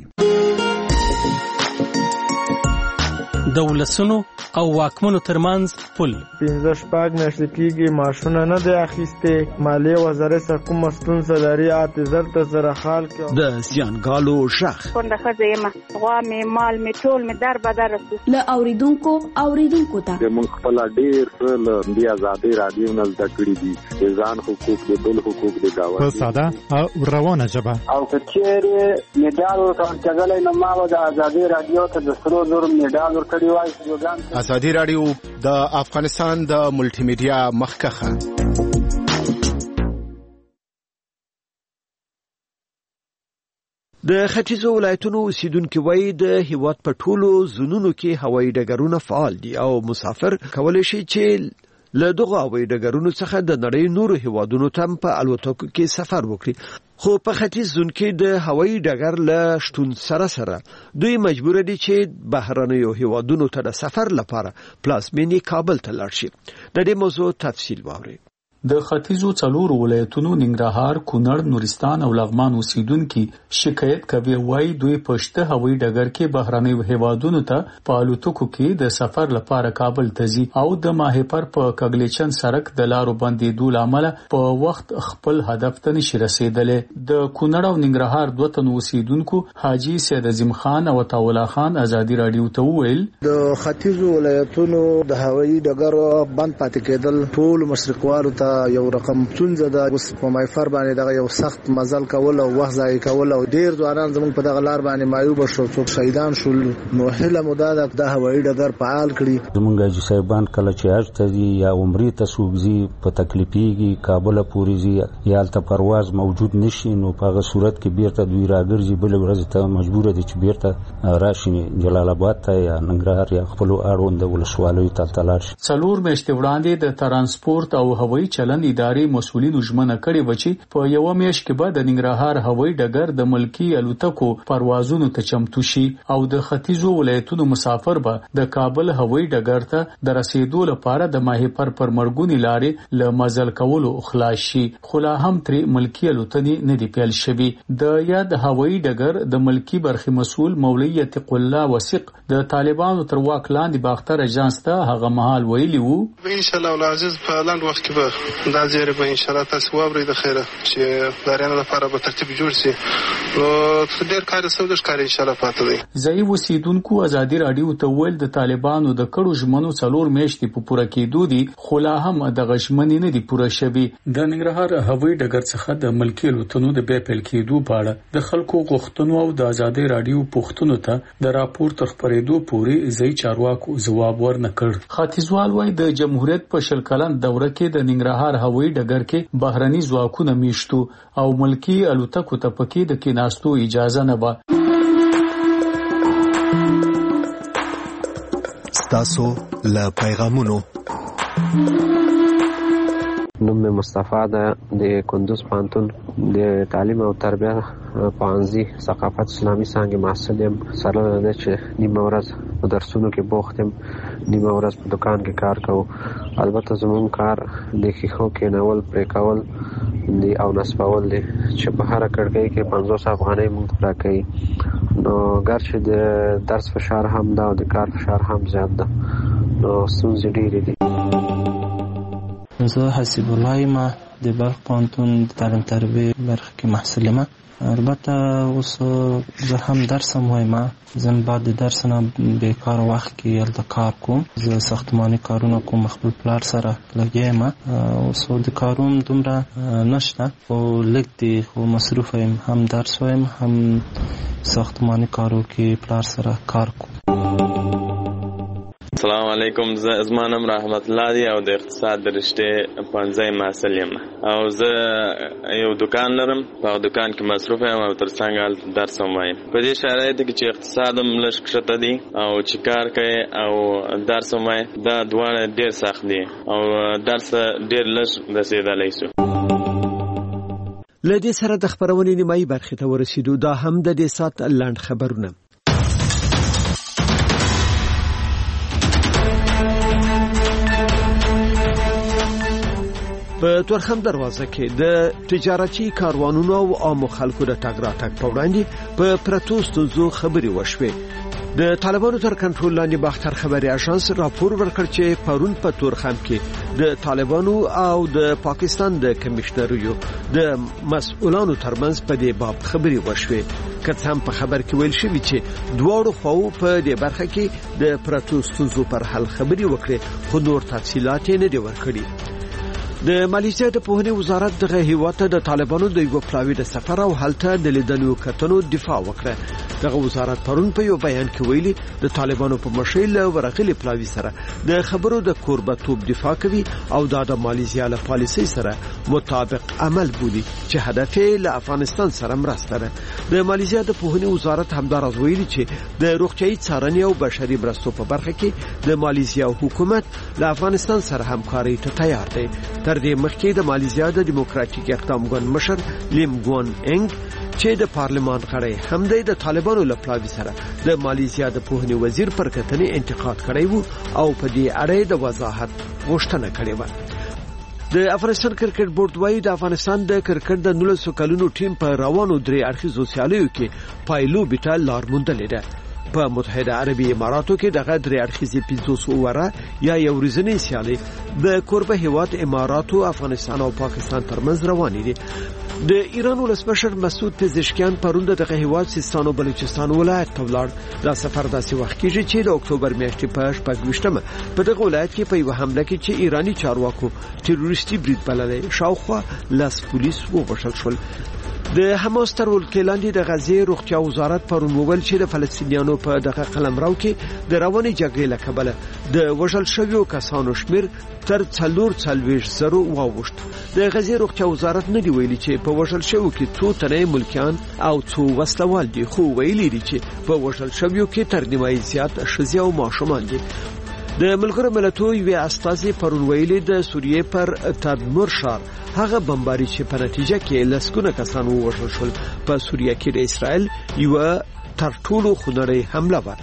د ولسونو او واکمنو ترمنځ پل پنځه شپږ میاشتې کېږي معاشونه نه دی اخیستې. مالیې وزارت څخه کومه ستونزه لري اته زر ته سره حال کې د زیانګالو شخ کونډه ښځه یم، غوا مې مال مې ټول مې در بدر رسو له اوریدونکو اوریدونکو ته موږ خپل ډیر څه له دې ازادي رادیو نه زده کړي دي د ځان حقوق د بل حقوق د گاونډي په ساده او روانه ژبه او کچېره میډال ورکړل کېدلای نو ما د ازادي رادیو ته د سرو زر میډال ورکړی وای. ازادي رادیو د افغانستان د ملټي میډیا مخکخه. د ختیځو ولایتونو اوسیدونکو وایي د هیواد په ټولو زونونو کې هوایي ډګرونه فعال دي او مسافر کولی شي چې له دغه هوایي ډګرونو څخه د نړۍ نورو هیوادونو ته په الوتکو کې سفر وکړي. خو په ختیځ زون کې د هوایي ډګر له شتون سره سره دوی مجبور دي چې بهرنیو هیوادونو ته د سفر لپاره پلازمینې کابل ته لاړ شي. د دې موضوع تفصیل واورئ. د ختیځو څلور ولایتونو ننګرهار، کونړ، نورستان او لغمان اوسیدونکو شکایت کوي وایي دوی پښته هوایي ډګر کې بهرنیو هیوادونو ته په الوتکو کې د سفر لپاره کابل ته ځي او د ماهیپر په کګلیچن سړک د لارو بندیدو لامل په وخت خپل هدف ته نشي رسیدلی. د کونړ او ننګرهار دوه تن اوسیدونکو حاجی سید عظیم خان او عطاءالله خان ازادي رادیو ته وویل د ختیځو ولایتونو د هوایي ډګر بند پاتې کېدل ټول مشرقوالو ته یو رقم څنګه د اوس په مایفر باندې دغه یو سخت مزل کول او وخت ضایع کول او ډیر ځوانان زموږ په دغه لار باندې مایوب شو، څوک شهیدان شول. نو هله مودا د هوایي ډګر فعال کړي. زمونږ حاجی صاحبان کله چې حج ته ځي یا عمرې ته سوګزي په تکلیفيږي کابل پورې ځي یا الته پرواز موجود نشي، نو په هغه صورت کې بیرته دوی راګرځي بل ورځ ته مجبور دي چې بیرته راشي جلال آباد ته یا ننګرهار یا خپل اړوند ولسوالیو ته تلل شي. څلور میاشتې وړاندې د ترانسپورت او هوایي چلن ادارې مسؤلینو ژمنه کړې و چې په یو میاشت کې به د ننګرهار هوایي ډګر د ملکی الوتکو پروازونو ته چمتو شي او د ختیځو ولایتونو مسافر به د کابل هوایي ډګر ته د رسیدو لپاره د ماهیپر پر مرګونی لارې له مزل کولو خلاص شي. خو لا هم تر ملکی الوتنې نه دی پیل شوی. د یاد هوایي ډګر د ملکی برخې مسؤل مولوی عتیق الله وثیق د طالبانو تر واک لاندې باختر اجانس ته هغه مهال ویلی وو ان شاء الله العزیز په لاند وخت کې به دا زیری به ان شاء الله تاسو وابرې د خیره چې دارانه لپاره به ترتیب جوړ شي. نو ډېر کار سودش کار ان شاء الله پاتې دی. ځای وسیدونکو ازادي رادیو ته ویل د طالبانو د کړو ژمنو څلور میاشتې په پوره کېدو دي، خو لا هم د غشمنې نه دي پوره شوي. د ننګرهار هوایي ډګر څخه د ملکی الوتنو د بیا پیل کېدو په اړه د خلکو غوښتنو او د ازادي رادیو پوښتنو ته د راپور تر خپرېدو پورې ځای چارواکو ځواب ورنکړ. ختیځوال وايي د جمهوریت په شل کلن دوره کې د ننګرهار هوایي ډګر کې بهرني ځواکونه میشتو او ملکی الوتکو ته پکې د کېناستو اجازه نه و. ستاسو له پیغامونو نوم مې مصطفی ده، د کندوز پوهنتون د تعلیم او تربیه پوهنځي ثقافت اسلامي څانګې محصل یم. سره ده چې نیمه ورځ په درسونو کې بوخت یم، نیمه ورځ په دکان کې کار کوو. البته زموږ کار د ښیښو کېنول، پرې کول دی او نصبول دی چې په هره کړکۍ کې پنځوس افغانۍ موږ راکوي. نو ګرچې د درس فشار هم ده او د کار فشار هم زیات ده، نو ستونزې ډېرې دي. زه حسیب الله یم، د بلخ پوهنتون د تعلیم تربیه برخه کې محصل یم. البته اوس زه هم درس هم وایم، زه بعد د درس نه بیکار وخت کې هلته کار کوم، زه ساختماني کارونه کوم، خپل پلار سره لګیا یم. اوس د کارونو دومره نشته خو لږ دی، خو مصروف یم، هم درس وایم هم ساختماني کارو کې پلار سره کار کوم. السلام علیکم، زما نوم رحمت الله دی او د اقتصاد د رشتې پوهنځی محصل یم او زه یو دکان لرم، په دکان کې مصروف یم او تر څنګ هلته درس هم وایم. په دې شرایطو کې چې اقتصاد هم لږ کښته دی او چې کار کوي او درس هم وایي، دا دواړه ډېر سخت دي او درس ډېر لږ رسېدلی شو. له دې سره د خپرونې نیمایي برخې ته ورسېدو. دا هم د دې ساعت لنډ خبرونه. په تورخم دروازه کې د تجارتي کاروانونو او عامو خلکو د تګ راتګ په وړاندې په پرتو ستونزو خبرې وشوې. د طالبانو تر کنټرول لاندې باختر خبري اژانس راپور ورکړ چې پرون په تورخم کې د طالبانو او د پاکستان د کمشنریو د مسؤلانو ترمنځ په دې باب خبرې وشوې. که هم په خبر کې ویل شوی چې دواړو خواو په دې برخه کې د پرتو ستونزو پر حل خبرې وکړي، خو نور تفصيلات نه دي ورکړي. د مالیزیا د پوهنې وزارت دغه هیواد ته د طالبانو د یو پلاوی د سفر او هلته د لیدلو کتنو دفاع وکړه. دغه وزارت پرون په یو بیان کې ویلي د طالبانو په مشرۍ له ورغلي پلاوی سره د خبرو د کوربتوب دفاع کوي او دا د مالیزیا له پالیسۍ سره مطابق عمل بولي چې هدف یې له افغانستان سره مرسته ده. د مالیزیا د پوهنې وزارت همدارس ویلي چې د روغتیايي څارنې او بشري مرستو په برخه کې د مالیزیا حکومت له افغانستان سره همکاري ته تیار دی. تر دې مخکې د مالیزیا د دیموکراتیک اقدام ګوند مشر لیم ګوان انګ چې د پارلمان غړی هم د طالبانو له پلاوی سره د مالیزیا د پوهنې وزیر پر کتنې انتقاد کړی وو او په دې اړه د وضاحت غوښتنه کړې و. د افغانستان کرکټ بورډ وايي د افغانستان د کرکټ د نولسو کلونو ټیم په روانو درې اړخیزو سیالیو کې پایلو بیټا لار موندلې ده. په متحده عربي اماراتو کې دغه درې اړخیزې پنځوس اووره یا یو ورځنۍ سیالي د کوربه هیواد اماراتو، افغانستان او پاکستان ترمنځ روانې دي. د ایران ولسمشر مسعود پزشکیان پرون دغه هیواد سیستان او بلوچستان ولایت ته ولاړ. دا سفر داسې وخت کېږي چې د اکتوبر میاشتې په شپږویشتمه په دغه ولایت کې په یو حمله کې چې ایرانی چارواکو تروریستي برید بللی، شاوخوا لس پولیس ووژل شول. د حماس تر ولکې لاندې د غزې روغتیا وزارت پرون وویل چې د فلسطینیانو په دغه قلمرو کې د روانې جګړې له کبله د وژل شویو کسانو شمیر تر څلور څلوېښت زرو واوښت. د غزې روغتیا وزارت نه دی ویلي چې په وژل شویو کې څو تنه ملکیان او څو وسلوال دي، خو ویلي دي چې په وژل شویو کې تر نیمایي زیات ښځې او ماشومان دي. د ملګرو ملتونو یو استازي پرون ویلي د سوریې پر تدمر ښار هغه بمباري چې په نتیجه کې لسګونه کسان ووژل شول په سوریه کې د اسرائیل یو تر ټولو خونړۍ حمله و.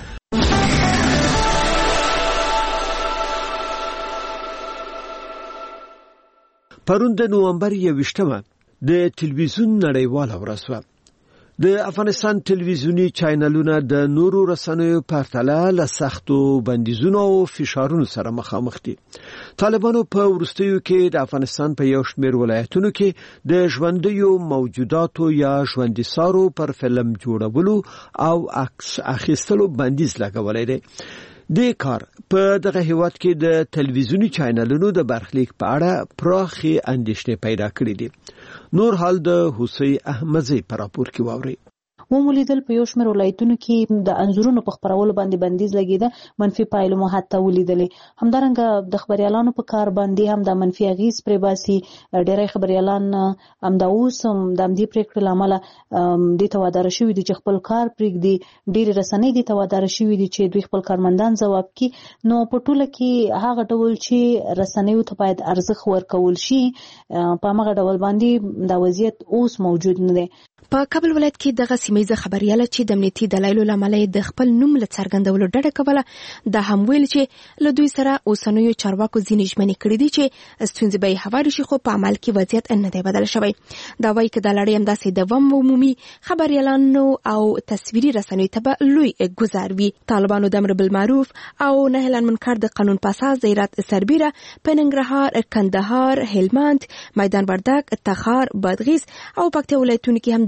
پرون د نوامبر یوویشتمه د تلویزیون نړیواله ورځ وه. د افغانستان تلویزیونی چینلونه د نورو رسنیو په پرتله له سختو بندیزونو او فشارونو سره مخامخ دي. طالبانو په وروستیو کې د افغانستان په یو شمېر ولایتونو کې د ژوندیو موجوداتو یا ژوندي سارو پر فلم جوړولو او عکس اخیستلو بندیز لګولای دی. د کار په دغه هیواد کې د تلویزیونی چینلونو د برخلیک په اړه پراخي اندېښنې پیدا کړې دي. نور حال د حسین احمدزی پر راپور کې واوري. ومولیدل په یو شمېر ولایتونو کې د انځورونو په خپرولو باندې بندیز لګیده، منفي پایلې مو حتی ولیدلې. همدارنګه د خبريالانو په کار باندې هم د منفي اغیز پرې باسي. ډېری خبريالان هم د اوس هم د دې پریکړې لامل د توادر شوې دي چې خپل کار پرېږدي. ډېری رسنۍ د توادر شوې دي چې دوی خپل کارمندان ځواب کړي. نو په ټوله کې هغه ډول چې رسنیو ته باید ارزښت ورکول شي، په هغه ډول باندې دا وضعیت اوس موجود نه دی. په کابل ولایت کې دغه سیمایي خبرياله چې د امنیتي دلایلو لامل د خپل نوم له څرګندولو ډډه کوله، دا هم ویل چې له دوی سره اوسنیو چارواکو ځینې ژمنې کړې دي چې ستونزې به یې هواري شي، خو په عمل کې وضعیت نه دی بدل شوی. دا وایي چې د لړۍ همداسې دوام عمومي خبريالانو او تصویري رسنیو ته به لوی ګزار وي. طالبانو د امر بالمعروف او نهي عن المنکر د قانون په اساس د هرات سربیره، په ننګرهار، کندهار، هلمند، میدان وردګ، تخار، بادغیس او پکتیا ولایتونو کې هم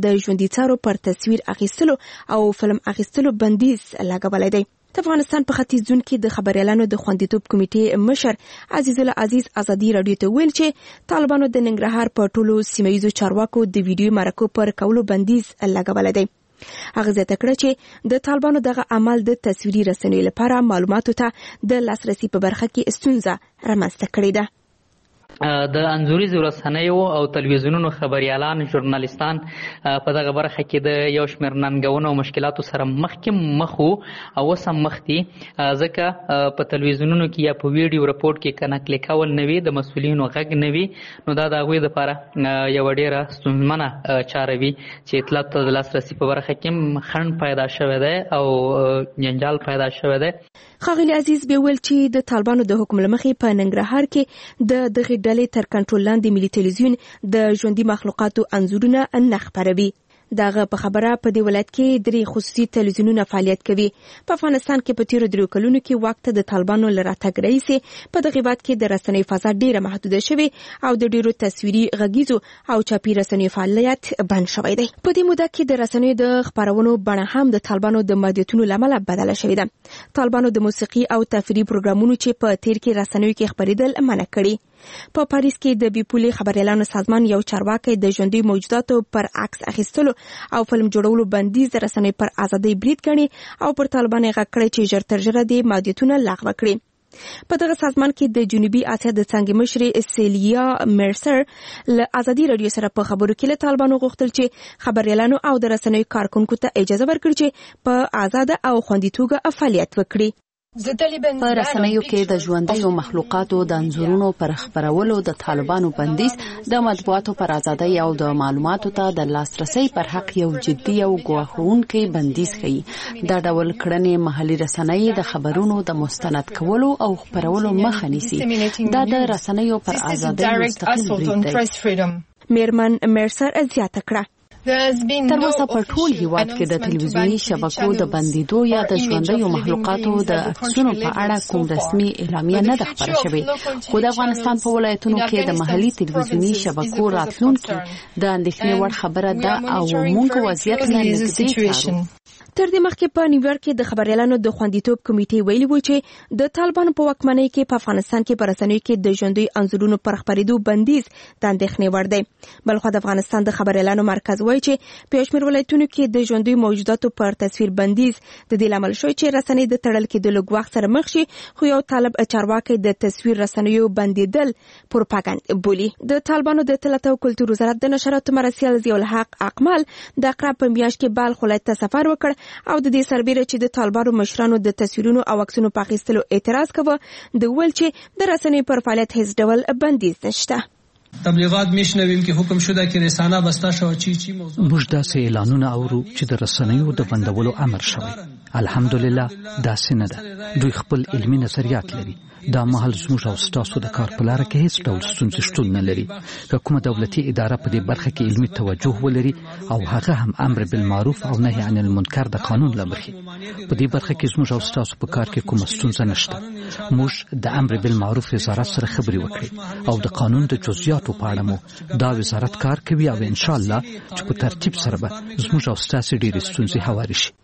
د ژوندي څارو پر تصویر اخیستلو او فلم اخیستلو بندیز لګولی دی. د افغانستان په ختیځ زون کې د خبريالانو د خوندیتوب کمیټې مشر عزیز الله عزیز ازادي رادیو ته ویل چې طالبانو د ننګرهار په ټولو سیمه ییزو چارواکو د ویډیو مرکو پر کولو بندیز لګولی دی. هغه زیاته کړه چې د طالبانو دغه عمل د تصویري رسنیو لپاره معلوماتو ته د لاسرسي په برخه کې ستونزه رامنځته کړې ده. د انځوریزو رسنیو او تلویزیونونو خبريالان ژورنالیستان په دغه برخه کې د یو شمېر ننګونو او مشکلاتو سره مخکې مخ وو او اوس هم مخ دي، ځکه په تلویزیونونو کې یا په ویډیو رپورټ کې که نقل کول نه وي، د مسؤلینو غږ نه وي، نو دا د هغوی دپاره یوه ډېره ستونزمنه چاره وي چې اطلاعاتو ته د لاسرسي په برخه کې هم خنډ پیدا شوی دی او جنجال پیدا شوی دی. ښاغلي عزیز بیا ویل چې د طالبانو د حکم له مخې په ننګرهار کې د دغې ډلې تر کنټرول لاندې ملي تلویزیون د ژوندي مخلوقاتو انځورونه نه خپروي. دغه په خبره په دې ولایت کې درې خصوصي تلویزیونونه فعالیت کوي. په افغانستان کې په تیرو درې کلونو کې واک ته د طالبانو له راتګ راهیسې په دغه هېواد کې د رسنیو فضا ډېره محدوده شوې او د ډېرو تصویري غږیزو او چاپي رسنیو فعالیت بند شوی دی. په دې موده کې د رسنیو د خپرونو بڼه هم د طالبانو د محدودیتونو له امله بدله شوې ده. طالبانو د موسیقي او تفریحي پروګرامونو چې په تیر کې رسنیو کې خپرېدل منع کړي. په پاریس کې د بیپولي خبريالانو سازمان یو چارواکي د ژوندي موجوداتو پر عکس اخیستلو او فلم جوړولو بندیز د رسنیو پر ازادۍ برید ګڼي او پر طالبانو غږ کړی چې ژر تر ژره د محدودیتونه لغوه کړي. په دغه سازمان کې د جنوبي اسیا د څانګې مشرې سیلیا مرسر له ازادي رادیو سره په خبرو کې له طالبانو غوښتل چې خبريالانو او د رسنیو کارکونکو ته اجازه ورکړي چې په آزاده او خوندي توګه فعالیت وکړي. په رسنیو کې د ژوندیو مخلوقاتو د انځورونو پر خپرولو د طالبانو بندیز د مطبوعاتو پر ازادۍ او د معلوماتو ته د لاسرسي پر حق یو جدي او ګواښونکی بندیز ښیي. دا ډول کړنې محلي رسنۍ د خبرونو د مستند کولو او خپرولو مخه نیسي. دا د رسنیو پر ازادۍ مستقیم برید دی. میرمن مرسر زیاته کړه تر اوسه په ټول هیواد کې د تلویزیوني شبکو د بندیدو یا د ژوندیو مخلوقاتو د عکسونو په اړه کوم رسمي اعلامیه نه ده خپره شوې، خو د افغانستان په ولایتونو کې د محلي تلویزیوني شبکو راتلونکي د اندېښنې وړ خبره ده او موږ وضعیت له نږدې څارو. تر دې مخکې په نیویارک کې د خبريالانو د خوندیتوب کمیټې ویلي و چې د طالبانو په واکمنۍ کې په افغانستان کې په رسنیو کې د ژوندیو انځورونو پر خپرېدو بندیز د اندېښنې وړ دی. بلخوا د افغانستان د خبريالانو مرکز وایي چې په یو شمېر ولایتونو کې د ژوندیو موجوداتو پر تصویر بندیز د دې لامل شوی چې رسنۍ د تړل کېدلو ګواښ سره مخ شي، خو یو طالب چارواکي د تصویر رسنیو بندیدل پروپاګاندا بولي. د طالبانو د اطلاعات او کلتور وزارت د نشراتو مرسیال ضیاء الحق اقمال د اقرا په میاشت کې بلخ ولایت ته سفر وکړ او د دې سربېره چې د طالبانو مشرانو د تصویرونو او عکسونو په اخیستلو اعتراض کوه، د ویل چې د رسنیو پر فعالیت هیڅ ډول بندیز نشته. تبلیغات میشنویم که حکم شده که رسانه بسته شود. چی چی موضوع موږ داسې اعلانونه اورو چې د رسنیو د بندولو امر شوی. الحمدلله داسې نه ده. دوی خپل علمي نظریات لري. دا مهال زموږ او ستاسو د کار په لاره کې هیڅ ډول ستونزې شتون نه لري. که کومه دولتي اداره په دې برخه کې علمي توجه ولري او هغه هم امر بالمعروف او نهي عن المنکر د قانون له مخې، په دې برخه کې زموږ او ستاسو په کار کې کومه ستونزه نشته. موږ د امر بالمعروف وزارت سره خبرې وکړې او د قانون د جزئیاتو په اړه مو دا وزارت کار کوي او ان شاء الله چې په ترتیب سره به زموږ او ستاسو ډېرې ستونزې هوارې شي.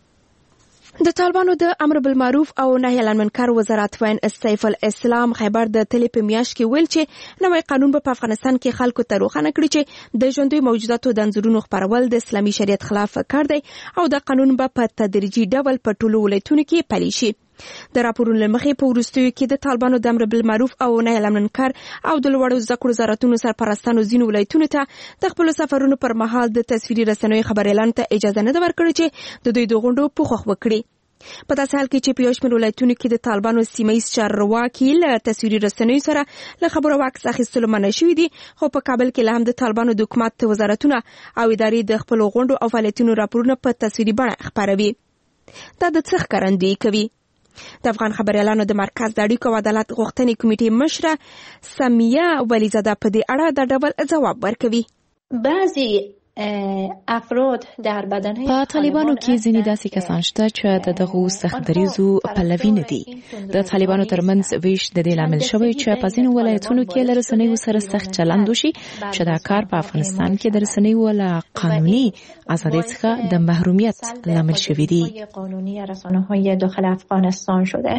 د طالبانو د امر بالمعروف او نهي عن المنکر وزارت وین سیف الاسلام خیبر د تلې په میاشت کې ویل چې نوی قانون به په افغانستان کې خلکو ته روښانه کړي چې د ژوندیو موجوداتو د انځورونو خپرول د اسلامي شریعت خلاف کار دی او د قانون به په تدریجي ډول په ټولو ولایتونو کې پلی شي. د راپورونو له مخې په وروستیو کې د طالبانو د امر بالمعروف او نهي عن المنکر او د لوړو زده کړو وزارتونو سرپرستانو ځینو ولایتونو ته د خپلو سفرونو پر مهال د تصویري رسنیو خبريالانو ته اجازه نه ده ورکړې چې د دوی د غونډو پوښښ وکړي. په داسې حال کې چې په یو شمېر ولایتونو کې د طالبانو سیمه ییز چارواکي له تصویري رسنیو سره له خبرو او عکس اخیستلو منع شوي دي، خو په کابل کې لا هم د طالبانو د حکومت وزارتونه او ادارې د خپلو غونډو او فعالیتونو راپورونه په تصویري بڼه خپروي. دا د څه ښکارندویي کوي؟ د افغان خبريالانو د مرکز د اړیکو او عدالت غوښتنې کمیټې مشره سمیه ولیزاده په دې اړه د ډول ځواب ورکوي. بعضی افراد در بدنهای په طالبانو کې ځینې داسې کسان شته چې د دغو سخت دریزو پلوي نه دي. د طالبانو ترمنځ ویش د دې لامل شوی چې په ځینو ولایتونو کې له رسنیو سره سخت چلند وشي چې دا کار په افغانستان کې د رسنیو له قانوني ازادۍ څخه د محرومیت لامل شوی دی. قانونی رسانه‌های داخل افغانستان شده.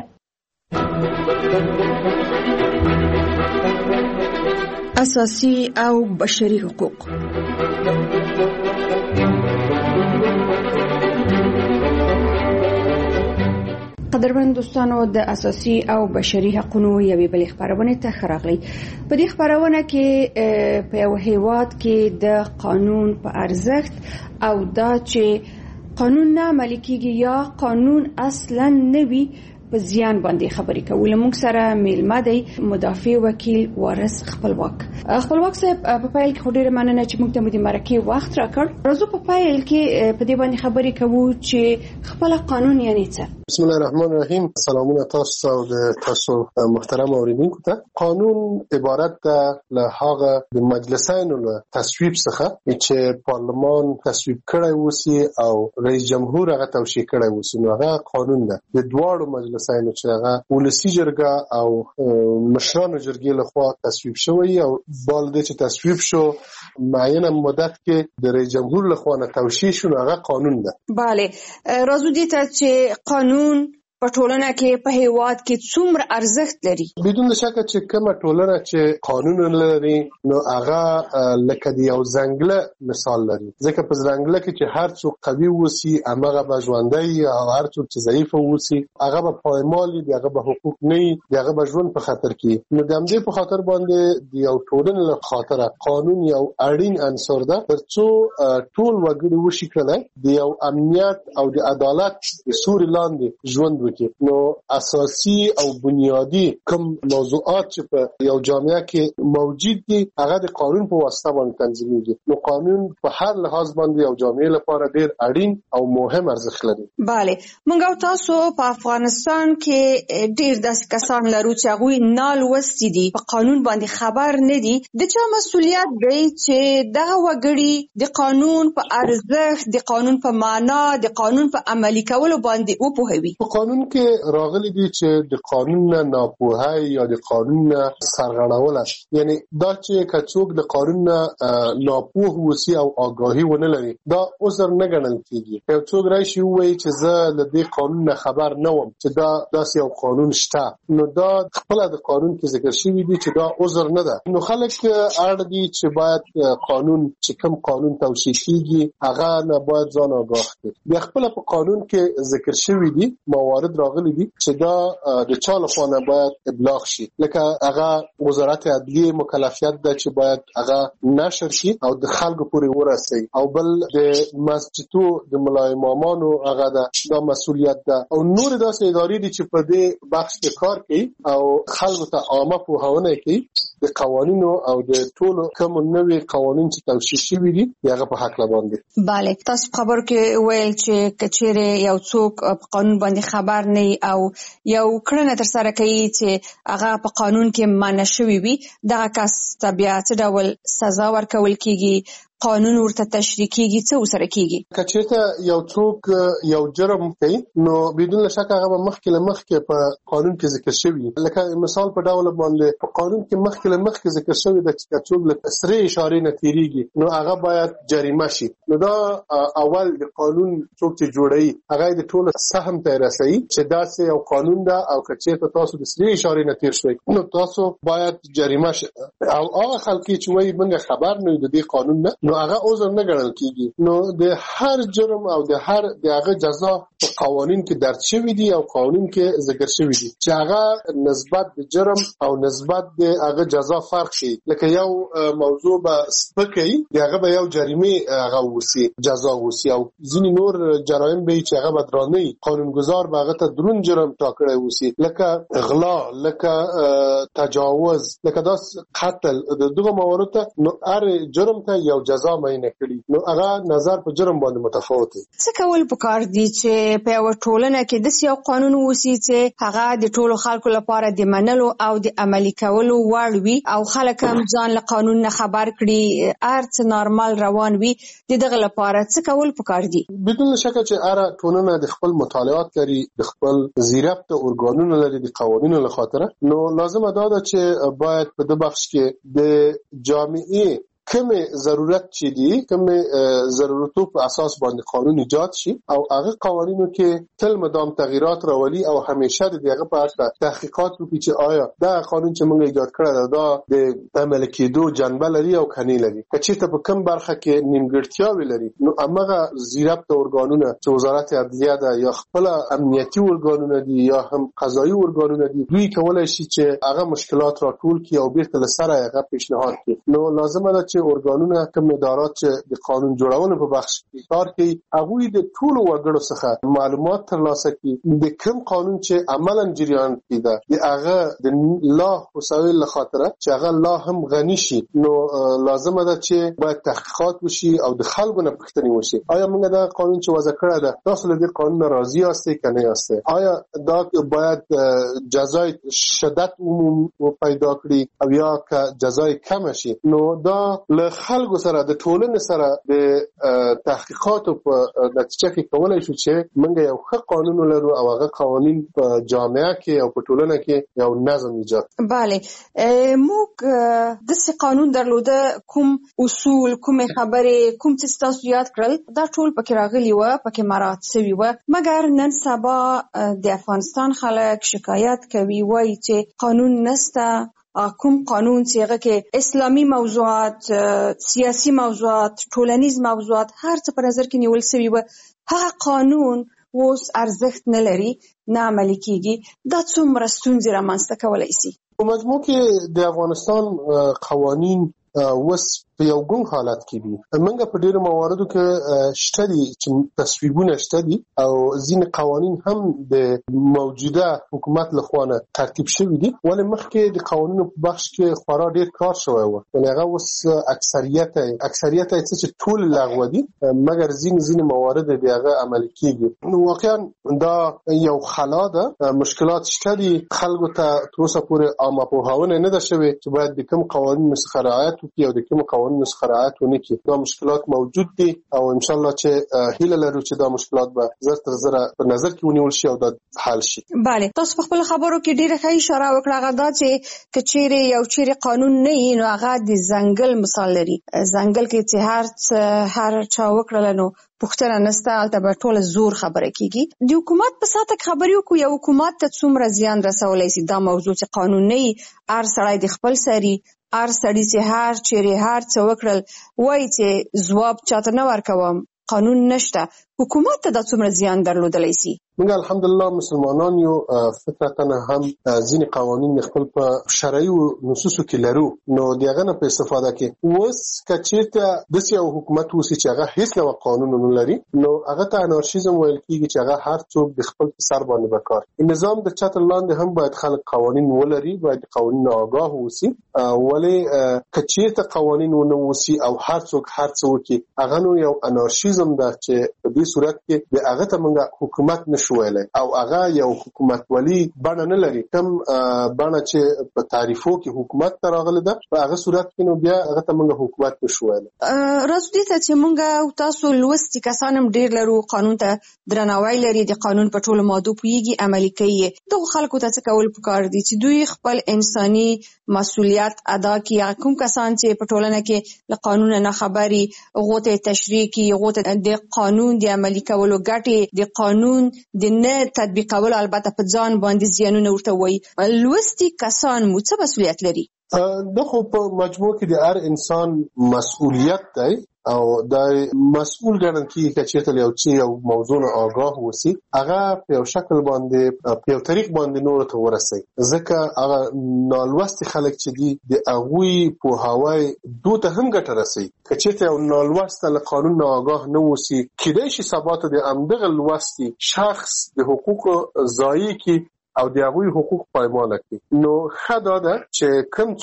اساسی او بشري حقوق. قدرمن دوستانو، د اساسي او بشري حقوقو یوې بلې خبرونه ته خراغلی. په دې خبرونه کې په یو هیواد کې د قانون په ارزښت او دا چې قانون نه عملي کیږي یا قانون اصلا نه وي په ځان باندې خبرې کول. موږ سره میلمه دی مدافع وکیل وارث خپلواک. خپلواک صاحب، په پایل کې ډېر مننه چې موږ ته مو د مرکه وخت راکړ. راځو په پایل کې په دې باندې خبرې کوو چې خپل قانون یعنی څه. بسم الله الرحمن الرحیم. سلامونه تاسو او د تاسو محترم اوریدونکو ته. قانون عبارت ده له هغه د مجلسینو له تصویب څخه چې پارلمان تصویب کړی وسی او رئیس جمهور هغه توشیح کړی وسی، نو هغه قانون ده. د دواړو مجلسینو چې هغه ولسی جرګه او مشرانو جرګې لخوا تصویب شوی او بالده چې تصویب شو معینه مدت کې د رئیس جمهور لخوا نه توشیح شو، هغه قانون ده. bale راځو دې ته چې قانون په ټولنه کې په هیواد کې څومره ارزښت لري. بدون شک چې کومه ټولنه چې قانون لري نو هغه لکه دی یو ځنګله مثال لري، ځکه په ځنګله کې چې هر څوک قوي وسی هغه به ژوندۍ او هر څوک چې ضعیف وسی هغه به پایمالي دی، هغه به حقوق نه دی، هغه به ژوند په خطر کې. نو د همدې په خاطر باندې دی یو ټولنه له خاطر قانون یو اړین عنصر ده ترڅو ټول وګړي وشي کړي دی یو امنیت او د عدالت سوري لاندې ژوند وکړي. نو اساسي او بنیادی کوم موضوعات چې په یو جامعه کې موجود دي هغه د قانون په واسطه باندې تنظیمېږي. نو قانون په هر لحاظ باندې یو جامعه لپاره ډېر اړین او مهم ارزښت لري. bale موږ او تاسو په افغانستان کې ډېر داسې کسان لرو چې هغه نال وستي دي، په قانون باندې خبر نه دي. د چا مسؤلیت دی چې دغه وګړي د قانون په ارزښت، د قانون په معنا، د قانون په عملي کولو باندې وپوهوي؟ په قانون کې راغلي دي چې د قانون نه ناپوهي یا د قانون نه سرغړونه، یعنی دا چې کڅوګ د قانون نه ناپوه وسی او آگاهی ونه لري دا عذر نه ګڼل کیږي. یو څوک راشي وایي چې زه له دې قانون نه خبر نه وم چې دا داسې یو قانون شته، نو دا خپل د قانون کې ذکر شوی دی چې دا عذر نه ده. نو خلک اړ دي چې باید قانون چې کوم قانون توشیح کیږي هغه نه باید ځان آگاه کړي. بیا خپل په قانون کې ذکر شوی دي موارد راغلي دي چې دا د چا لخوا نه باید ابلاغ شي، لکه هغه وزارت عدلیه مکلفیت ده چې باید هغه نشر شي او د خلکو پورې ورسي، او بل د مسجدو د ملا امامانو هغه ده دا مسؤلیت ده، او نور داسې ادارې دي چې په دې بخش کې کار کوي او خلکو ته عامه پوهاونه کوي د قوانینو او د ټولو کوم نوې قوانین چې توشیح شوي دي هغه په حق باندې. bale تاسو خبر کې ویل چې کچېره یو څوک په قانون باندې خبر نه او یو کړنه تر سره کوي چې هغه په قانون کې معنی شوی وي، دغه کس طبيعت ډول سزا ورکول کیږي، قانون ورته تشریح کیږي، څه وسره کیږي؟ کچېته یو څوک یو جرم کوي نو بدون شک هغه مخکې له مخکې په قانون کې ذکر شوی، لکه مثال په ډول باندې په قانون کې مخکې له مخکې ذکر شوی د څوک له سره اشاره نه تیریږي نو هغه باید جریمه شي. نو دا اول د قانون څوک چې جوړي هغه د ټولو سهم ته رسي چې دا سه یو قانون ده او کچېته تاسو د سره اشاره نه تیر شوي نو تاسو باید جریمه شي. او هغه خلک چې وایي موږ خبر نه د دې قانون نه نو هغه عذر نه ګڼل کیږي. نو د هر جرم او د هر دغه جزا په قوانین کې درج شوی دي او قانون کې ذکر شوی دي چې هغه نسبت د جرم او نسبت د هغه جزا فرق شي. لکه یو موضوع به سپکې دغه به یو جریمه هغه وسی جزا وسی او ځینې نور جرایم به چې هغه بدرانه قانونګذار به هغه ته درون جرم ټاکلی وسی، لکه غلا، لکه تجاوز، لکه داس قتل. دغه موارد نو هر جرم ته یو جزا معینه کړي نو هغه نظر په جرم باندې متفاوت دی. څه کول پکار دي چې په یو ټولنه کې د سیاق قانون وسی چې هغه د ټولو خلکو لپاره د منلو او د عملي کولو وړ وي او خلک هم ځان له قانون نه خبر کړي ارڅ نارمل روان وي د دغه لپاره څه کول پکار دي؟ بدون شک چې اره ټولنه د خپل مطالعات لري د خپل زیربط ارګانونو لري د قوانینو لخاطر نو لازم ده چې باید په د بخش کې د جامعه کومه ضرورت چي دي کومه ضرورتو په اساس باندې قانون ایجاد شي او هغه قوانینو کې تل مدام تغییرات راولي او همیشه دغه په اړه تحقیقات وکړي چې آیا دا قانون چې موږ ایجاد کړی دا د عمل کېدو جنبه لري او کني لري چې ته په کوم برخه کې نیمګړتیاوې لري نو هغه زیربط ارګانونه چې وزارت عدلیه ده یا خپل امنیتي ارګانونه دي یا هم قضایي ارګانونه دي دوی کولای شي چې هغه مشکلات راټول کړي او بیرته لسره هغه پیشنهاد کړي نو لازمه ده چې ارګانونه کوم ادارات چې د قانون جوړولو په بخش کې کار کوي هغه د ټولو وګړو څخه معلومات ترلاسه کړي د کوم قانون چې عملاً جریان کیده د هغه د لا وسایل لخاطر چې هغه لا هم غني شي نو لازمه ده چې باید تحقیقات وشي او د خلکو نه پوښتنه وشي آیا موږ دا قانون چې وضع کړی ده تاسو له دې قانون راضي یاست کنه یاست آیا دا باید جزای شدت عموم پیدا کړي او یا که جزای کم شي نو دا له خلکو سره د ټولنې سره د تحقیقاتو په نتیجه کې کولای شو چې موږ یو ښه قانون لرو او هغه قوانین په جامعه کې او په ټولنه کې یو نظم ایجاد. بله موږ د څه قانون درلوده کوم اصول کوم خبره کوم څه تاسو یاد کړل دا ټول پکې راغلي و پکې مراد شوی و مګر نن سبا د افغانستان خلک شکایت کوي وایي چې قانون نسته کوم قانون چې هغه کې اسلامي موضوعات سیاسي موضوعات ټولنیز موضوعات هر څه په نظر کې نیول شوی و هغه قانون اوس ارزښت نه لري نه عملي کیږي دا څومره ستونزې رامنځته کولی شي؟ په مجموع کې د افغانستان قوانین وس په یو ګون حالت کې دي موږ په ډیرو مواردو کې شته دي چې تصویبونه شته دي او ځین قوانین هم د موجوده حکومت لخوا ترتیب شوي دي ولې مخکې د قوانینو په بخش کې خورا ډیر کار شوی و ولې هغه اوس اکثریت اکثریت چې ټول لغوه دي مګر ځین ځین موارد د هغه عملي کیږي نو واقعا دا یو خلا ده مشکلات شته دي خلکو ته تر اوسه پورې عامه پوهاونه نه ده شوې چې باید د کوم قوانینو څخه رعایت وکړي او د کوم قوانینو څخه رعایت ونه کړي دا مشکلات موجود دي او ان شاء الله چې هیله لرو چې دا مشکلات به زر تر زر په نظر کې ونیول شي او دا حل شي. بله تاسو په خپل خبرو کې ډیره ښه اشاره وکړه هغه دا چې کچېره یو چیرې قانون نه وي نو هغه د ځنګل مثال لري ځنګل کې چې هر هر چا وکړل نو پښتنه نسته البته به ټول زور خبره کیږي د حکومت په ساته خبريو کو یو حکومت ته څومره زیان رسولای شي دا موضوع چې قانون نه وي هر سړی د خپل سری هر سړی چې هر چیرې هر څه وکړل وای چې ځواب چاته نه ورکوم قانون نشته حکومت ته د څومره زیان درلودلی شي؟ موږ الحمدلله مسلمانان یو فطرتاً هم ځین قوانین خپل په شرعي نصوصو کې لرو نو دغه نه په استفاده کې اوس کچېرته د سیاو حکومت وسی چې هغه هیڅ له قانون نه لري نو هغه ته انارشیزم ویل کیږي چې هغه هر څوک د خپل سر باندې وکړ نظام د چتر لاندې هم باید خلک قوانین ولري باید قوانین آگاه وسی ولی کچېرته قوانین ونه وسی او هر څوک هر څه وکي هغه نو یو انارشیزم ده چې په دې صورت کې د هغه ته موږ حکومت نشویل او هغه یو حکومت ولی بڼه نه لري کوم بڼه چې په تعریفو کې حکومت تراغله ده په هغه صورت کې نو بیا هغه ته موږ حکومت نشویل. راځو دې ته چې موږ تاسو لوستي کسانم ډیر لرو قانون ته درناوی لري د قانون په ټولو ماده پویږي عملي کوي دغه خلکو ته څه کول پکار دي چې دوی خپل انساني مسؤلیت ادا کړي کوم کسان چې په ټولنه کې له قانون نه خبري غوته تشریح کوي غوته د قانون د عملي کولو ګټي د قانون د نه تطبیقولو البته په ځان باندې زیانونه ورته وایي لوستي کسان مو څه مسؤلیت لري؟ دغه په مجموع کې د هر انسان مسؤلیت دی او دا مسؤل ګڼل کیږي چې یو چې یو موضوع آگاه وسی هغه په یو شکل باندې په یو طریق باندې نور ته ورسي ځکه هغه نالوست خلک چې دي د اغوی په هواي دوته هم ګټه رسي چې یو نالوست له قانون آگاه نه وسی کله شي ثبات د امدغه لوستي شخص د حقوق ضایع کی او د هغوی حقوق پایمال کړي نو خدای دا چې کوم څوک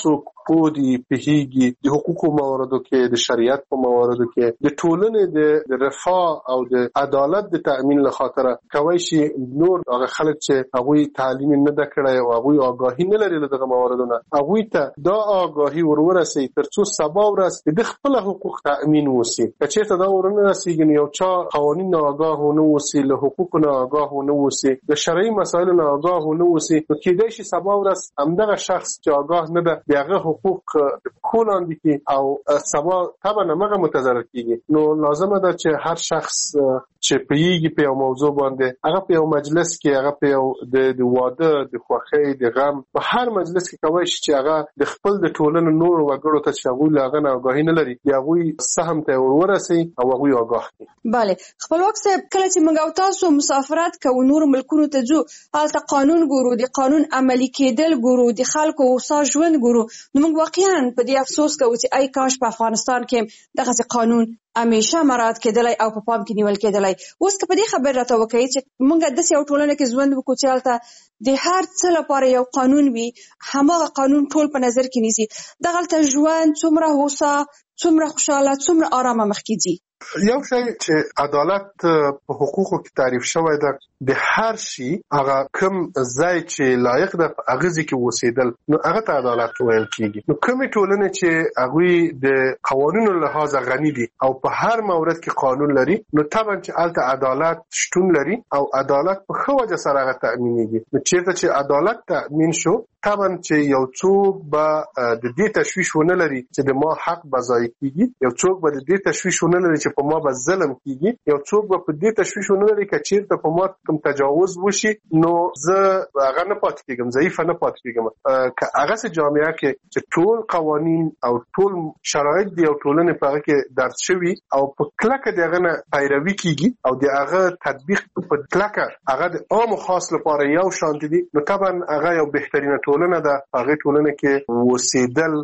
پودي پهیږي د حقوقو مواردو کې د شریعت په مواردو کې د ټولنې د رفاه او د عدالت د تأمین لخاطر کوي شي نور هغه خلک چې هغه تعلیم نه د کړای او هغه آگاهی نه لري دغه مواردونه هغه ته دا آگاهی ورورسي ترڅو سبا ورځ د خپل حقوق تأمین وسی چې ته دا ورنه رسیږي یو چا قوانین آگاه نه وسی له حقوق نه آگاه نه وسی د شرعي مسایلو نه آگاه نه وسی نو کېدای شي سبا ورځ همدغه شخص چې آگاه نه ده دغه حقوق کولان دي او سبا طبعا هغه متضرر کیږي نو لازمه ده چې هر شخص چې پیږي په یو موضوع باندې هغه په یو مجلس کې هغه په یو د واده د خوښۍ د غم په هر مجلس کې کوي چې هغه د خپل د ټولنې نور وګړو ته چې هغه لاغه نه آگاهی نه لري یا هغه سهم ته ورورسي او هغه آگاه دي. bale خپلواک صاحب کله چې موږ او تاسو مسافرت کوو نور ملکونو ته ځو هلته قانون ګورو د قانون عملي کېدل ګورو د خلکو اوسه ژوند ګورو نو موږ واقعا په دې افسوس کوو چې ای کاش په افغانستان کې دغه قانون همیشه مراعات کېدلای او په پام کې نیول کېدلای. اوس که په دې خبر راته وکړئ چې موږ د یو ټولنه کې ژوند وکړو چې هلته د هر څه لپاره یو قانون وي هماغه قانون ټول په نظر کې نیسي دغلته ژوند څومره هوسا څومره خوشاله څومره آرامه مخکې ځي. یو شی چې عدالت په حقوقو کې تعریف شوی ده د هر شي هغه کوم ځای چې لایق ده په هغه ځای کې اوسېدل نو هغه ته عدالت ویل کېږي. نو کومې ټولنې چې هغوی د قوانینو لحاظ غني دي او په هر مورد کې قانون لري نو طبعا چې هلته عدالت شتون لري او عدالت په ښه وجه سره هغه تأمینېږي. نو چېرته چې عدالت تأمین شو طبعا چې یو څوک به د دې تشویش ونه لري چې د ما حق به ضایع کېږي یو څوک به د دې تشویش ونه لري چې په ما به ظلم کېږي یو څوک به په دې تشویش ونه لري که چېرته په ما کوم تجاوز وشي نو زه هغه نه پاتې کېږم ضعیفه نه پاتې کېږم که هغسې جامعه کې چې ټول قوانین او ټول شرایط د یو ټولنې په هغه کې درج شوي او په کلکه د هغه نه پیروي کېږي او د هغه تطبیق په کلکه هغه د عام و خاص لپاره یو شانتي دي نو طبعا هغه یو بهترینه ټولنه ده هغه ټولنه کې اوسېدل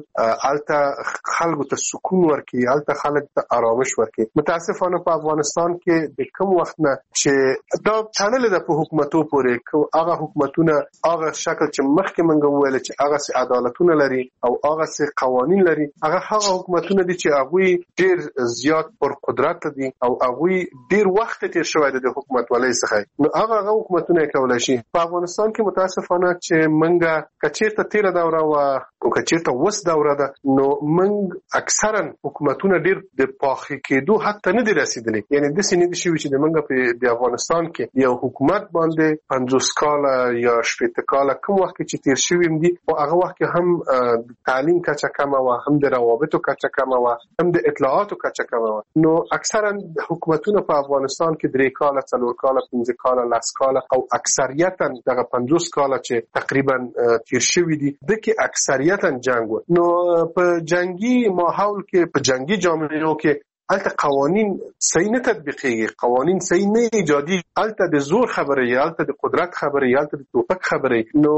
هلته خلکو ته سکون ورکوي هلته خلک ته آرامش ورکوي. متاسفانه په افغانستان کې د کوم وخت نه چې دا تړلې ده په حکومتو پورې هغه حکومتونه هغه شکل چې مخکې موږ وویل چې هغه سي عدالتونه لري او هغه سي قوانین لري هغه هغه حکومتونه دي چې هغوی ډېر زیات پر قدرت دي او هغوی ډېر وخت تیر شوی دی د حکومت ولۍ څخه نو هغه هغه حکومتونه کولی شي. په افغانستان کې متاسفانه چې موږ که چېرته تېره دوره وه او که چېرته اوس دوره ده نو موږ اکثرا حکومتونه ډېر د پاخه کېدو حتی نه دي رسیدلي یعنی داسې نه دي شوي چې د موږ په د افغانستان کې یو حکومت باندې پنځوس کاله یا شپېته کاله کوم وخت چې تیر شوي دي او هغه وخت کې هم د تعلیم کچه کمه وه هم د روابطو کچه کمه وه هم د اطلاعاتو کچه کمه وه نو اکثرا حکومتونه په افغانستان کې درې کاله څلور کاله پنځه کاله لس کاله او اکثریتا دغه پنځوس کاله چې تقریبا تیر شوي دي دغه اکثریتا جنگ و نو په جنگي ماحول کې په جنگي جامعو کې الته قوانین صحیح نه تطبیقېږي قوانین صحیح نه ایجادي الته د زور خبره یا الته د قدرت خبره یا الته د توپک خبره نو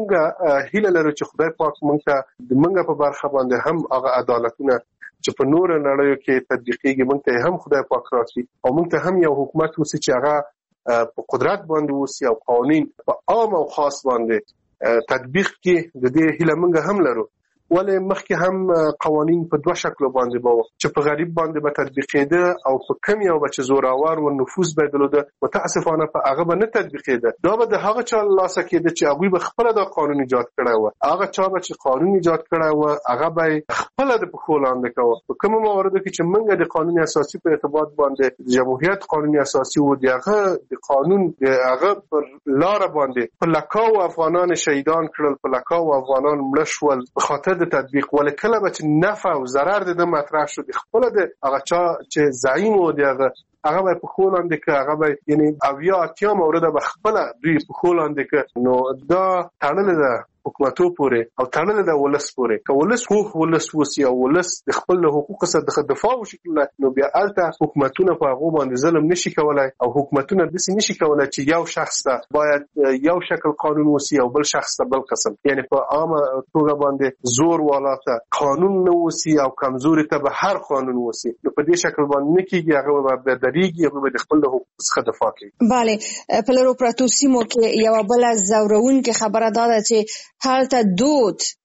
موږ هیله لرو چې خدای پاک موږ ته د موږ په برخه باندې هم هغه عدالتونه چې په نور نړیو کې تطبیقېږي موږ ته هم خدای پاک راکړي او موږ ته هم یو حکومت وسی چې هغه په قدرت باندې وسی او قوانین په عام او خاص باندې تطبیق کې د دې هیله موږ هم لرو. ولې مخکې هم قوانین په دوه شکلو باندې به چې په غریب باندې به تطبیقېده او په کم یو به چې زوراور و نفوذ به درلوده متاسفانه په هغه به نه تطبیقېده دا به د هغه چا لاسه کېده چې هغوی به خپله دا قانون ایجاد کړی وه هغه چا به چې قانون ایجاد کړی وه هغه به خپله د پښو لاندې کوه په کومو مواردو کې چې موږ د قانون اساسي په ارتباط باندې د جمهوریت قانون اساسي و د هغه د قانون د هغه پر لاره باندې په لکاو افغانان شهیدان کړل په لکاو افغانان مړه شول په خاطر د تطبیق ولې کله به چې نفع او ضرر د مطرح شو د خپل د هغه چا چې زعیم و د هغه هغه به په خولاندې کې هغه به یعنی اویا اتیا مورد به خپل دوی په خولاندې کې نو دا تړلې ده حکومتو پورې او تړلې ده ولس پورې که ولس خو ولس وسی او ولس د خپل حقوق څخه دفاع وکړي نو بیا الته حکومتونه په هغه باندې ظلم نشي کولای او حکومتونه د سې نشي کولای چې یو شخص ته باید یو شکل قانون وسی او بل شخص ته بل قسم یعنی په عامه توګه باندې زور والاته قانون نو وسی او کمزوري ته به هر قانون وسی نو په دې شکل باندې نه کیږي هغه به دریږي هغه به خپل حقوق څخه دفاع کوي. bale په لرو پراتو سیمو کې یو بل زورون کې خبره ده چې هلته دود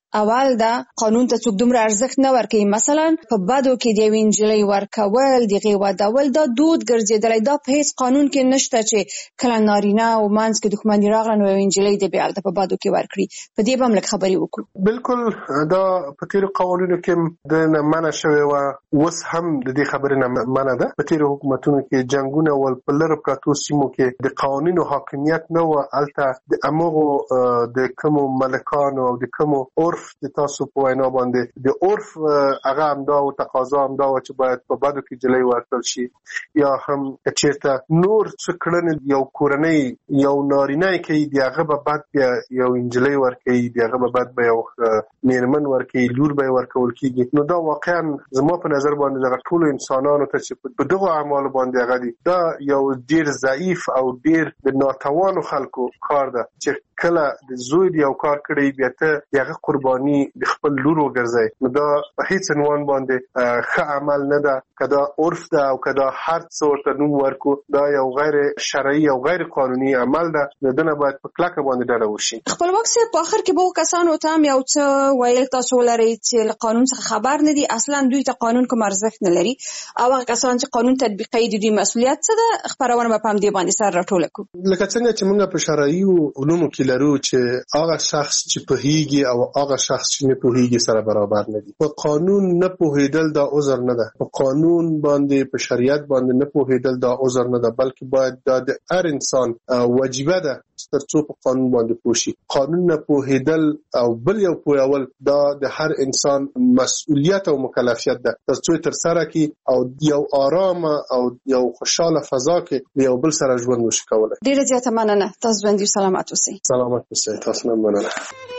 اول دا قانون ته څوک دومره ارزښت نه ورکوي. مثلا په بدو کې د یوې نجلۍ ورکول، د هغې ودول، دا دود ګرځېدلی. دا په هیڅ قانون کې نشته چې کله نارینه او منځ کې دښمني راغله نو یوې نجلۍ د بیا هلته په بدو کې ورکړي. په دې به هم لږ خبرې وکړو. بالکل دا په تېرو قوانینو کې د نه منع شوې وه، اوس هم د دې خبرې نه منع ده. په تېرو حکومتونو کې جنګونه ول، په لرو پرتو سیمو کې د قوانینو حاکمیت نه وه. هلته د همغو د کومو ملکانو او د کومو عرف د تاسو په وینا باندې د عرف هغه همدا او تقاضا همدا و چې باید په بدو کې جلۍ ورکړل شي. یا هم چېرته نور څه کړنې یو کورنۍ یو نارینه کوي، د هغه به بد بیا یو نجلۍ ورکوي، د هغه به بد به یو مېرمن ورکوي، لور به یې ورکول کېږي. نو دا واقعا زما په نظر باندې دغه ټولو انسانانو ته چې په دغو اعمالو باندې هغه دي، دا یو ډېر ضعیف او ډېر د ناتوانو خلکو کار ده چې کله د زوی دی یو کار کړی بیا ته هغه قرباني د خپل لور وګرځي. نو دا په هیڅ عنوان باندې ښه عمل نه ده. که دا عرف ده او که دا هر څه ورته نوم ورکو، دا یو غیر شرعي او غیر قانوني عمل ده. نو دنه باید په کلکه باندې ډډه وشي. خپلواک صاحب، په آخر کې به کسانو ته هم یو څه ویل تاسو ولرئ چې له قانون څخه خبر نه دي، اصلا دوی ته قانون کوم ارزښت نه لري، او هغه کسان چې قانون تطبیقوي د دوی مسؤلیت څه ده؟ خپرونه به په همدې باندې سر راټوله کړو. لکه څنګه چې موږ په شرعي علومو کې لرو چې هغه شخص چې پوهیږي او هغه شخص چې نه پوهیږي سره برابر نه دي. په قانون نه پوهیدل دا عذر نه ده. په قانون باندې په شریعت باندې نه پوهیدل دا عذر نه ده، بلکې باید دا د هر انسان واجبه ده ترڅو په قانون باندې پوه شي. قانون نه پوهیدل او بل یو پوهول دا د هر انسان مسؤلیت او مکلفیت ده ترڅو تر سره کی او یو آرام او یو خوشاله فضا کې یو بل سره ژوند وشي کولای. ډیره زیاته مننه. تاسو باندې سلامات اوسئ. سلامات اوسئ. تاسو نه مننه.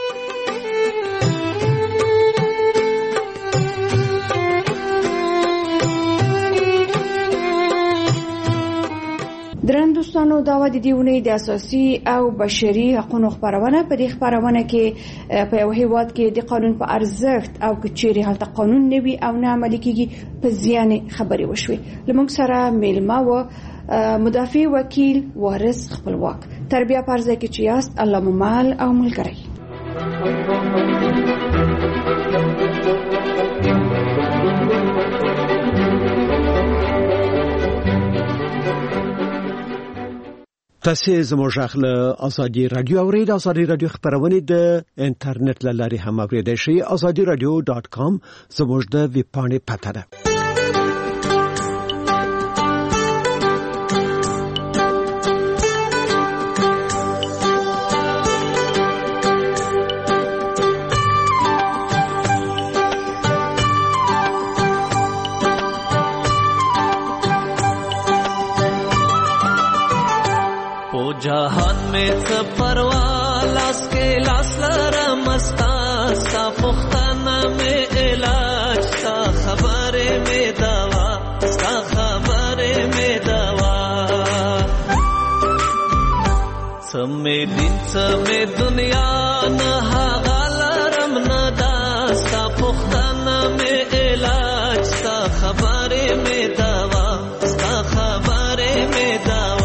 درن دوستانو، دا و د دیونی د اساسي او بشري حقوقو خبرونه. په دې خبرونه کې په یو هیواد کې د قانون په ارزښت او کچېري هلته قانون نه وي او نه عملي کیږي په زیان خبرې وشوي. لمونږ سره میلمه و مدافع وکیل وارث خپلواک. تربیه پرځای کې چې یاست، الله مو مال او ملګری. تاسو زموږ غږ ازادي رادیو اورید. ازادي رادیو خبرونه د انټرنیټ لاري هم اوریدئ شئ. ازادي رادیو ډاټ کام زموږ د ویب پاڼې پته ده. जहान में सफरवा लास के लास लरा मस्ता सा पुख्ताना में इलाज सा खबरे में दवा सा खबरे में दवा समे दिन समे दुनिया न हागालरम न दा सा पुख्ताना में इलाज सा खबरे में दवा सा खबरे में दवा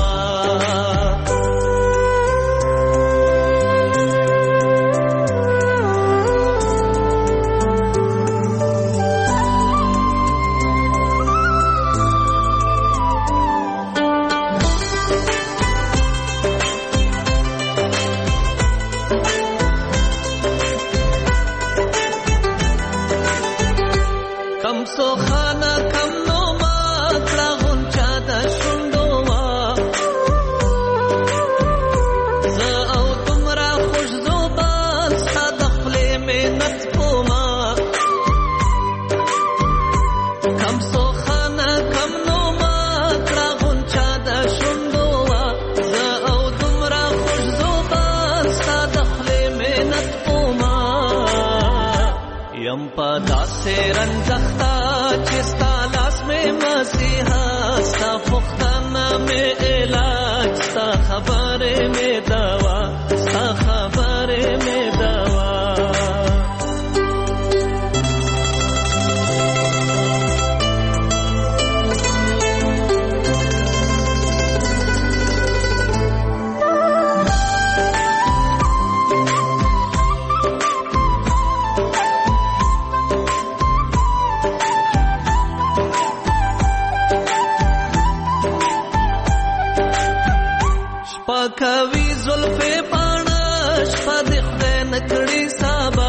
زلفې پاڼه شپه د خدای نکړي سبا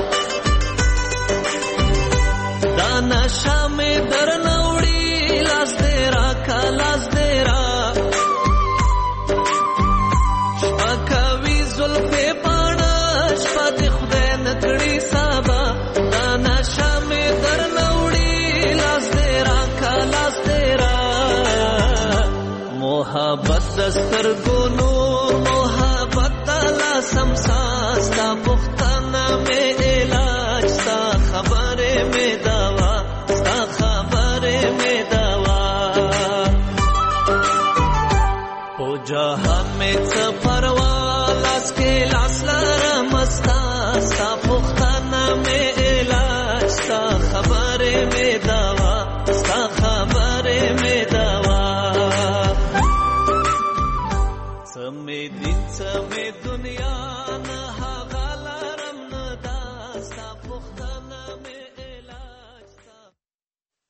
دا نشه مې درنه وړي لاس دې راکه لاس دې را شپه کوي زلفې پاڼه شپه د خدای نکړي سبا دا نشه مې درنه وړي لاس دې راکه لاس دې را محبت دستر گونو محبت دلا سمساس تا پختانا میں علاج ستا خبر میں دوا ستا خبر میں دوا او جہان میں سفروا لاس کے لاس لارا مستا ستا پختانا میں علاج ستا خبر میں دوا ستا خبر میں دوا Samedin, samedin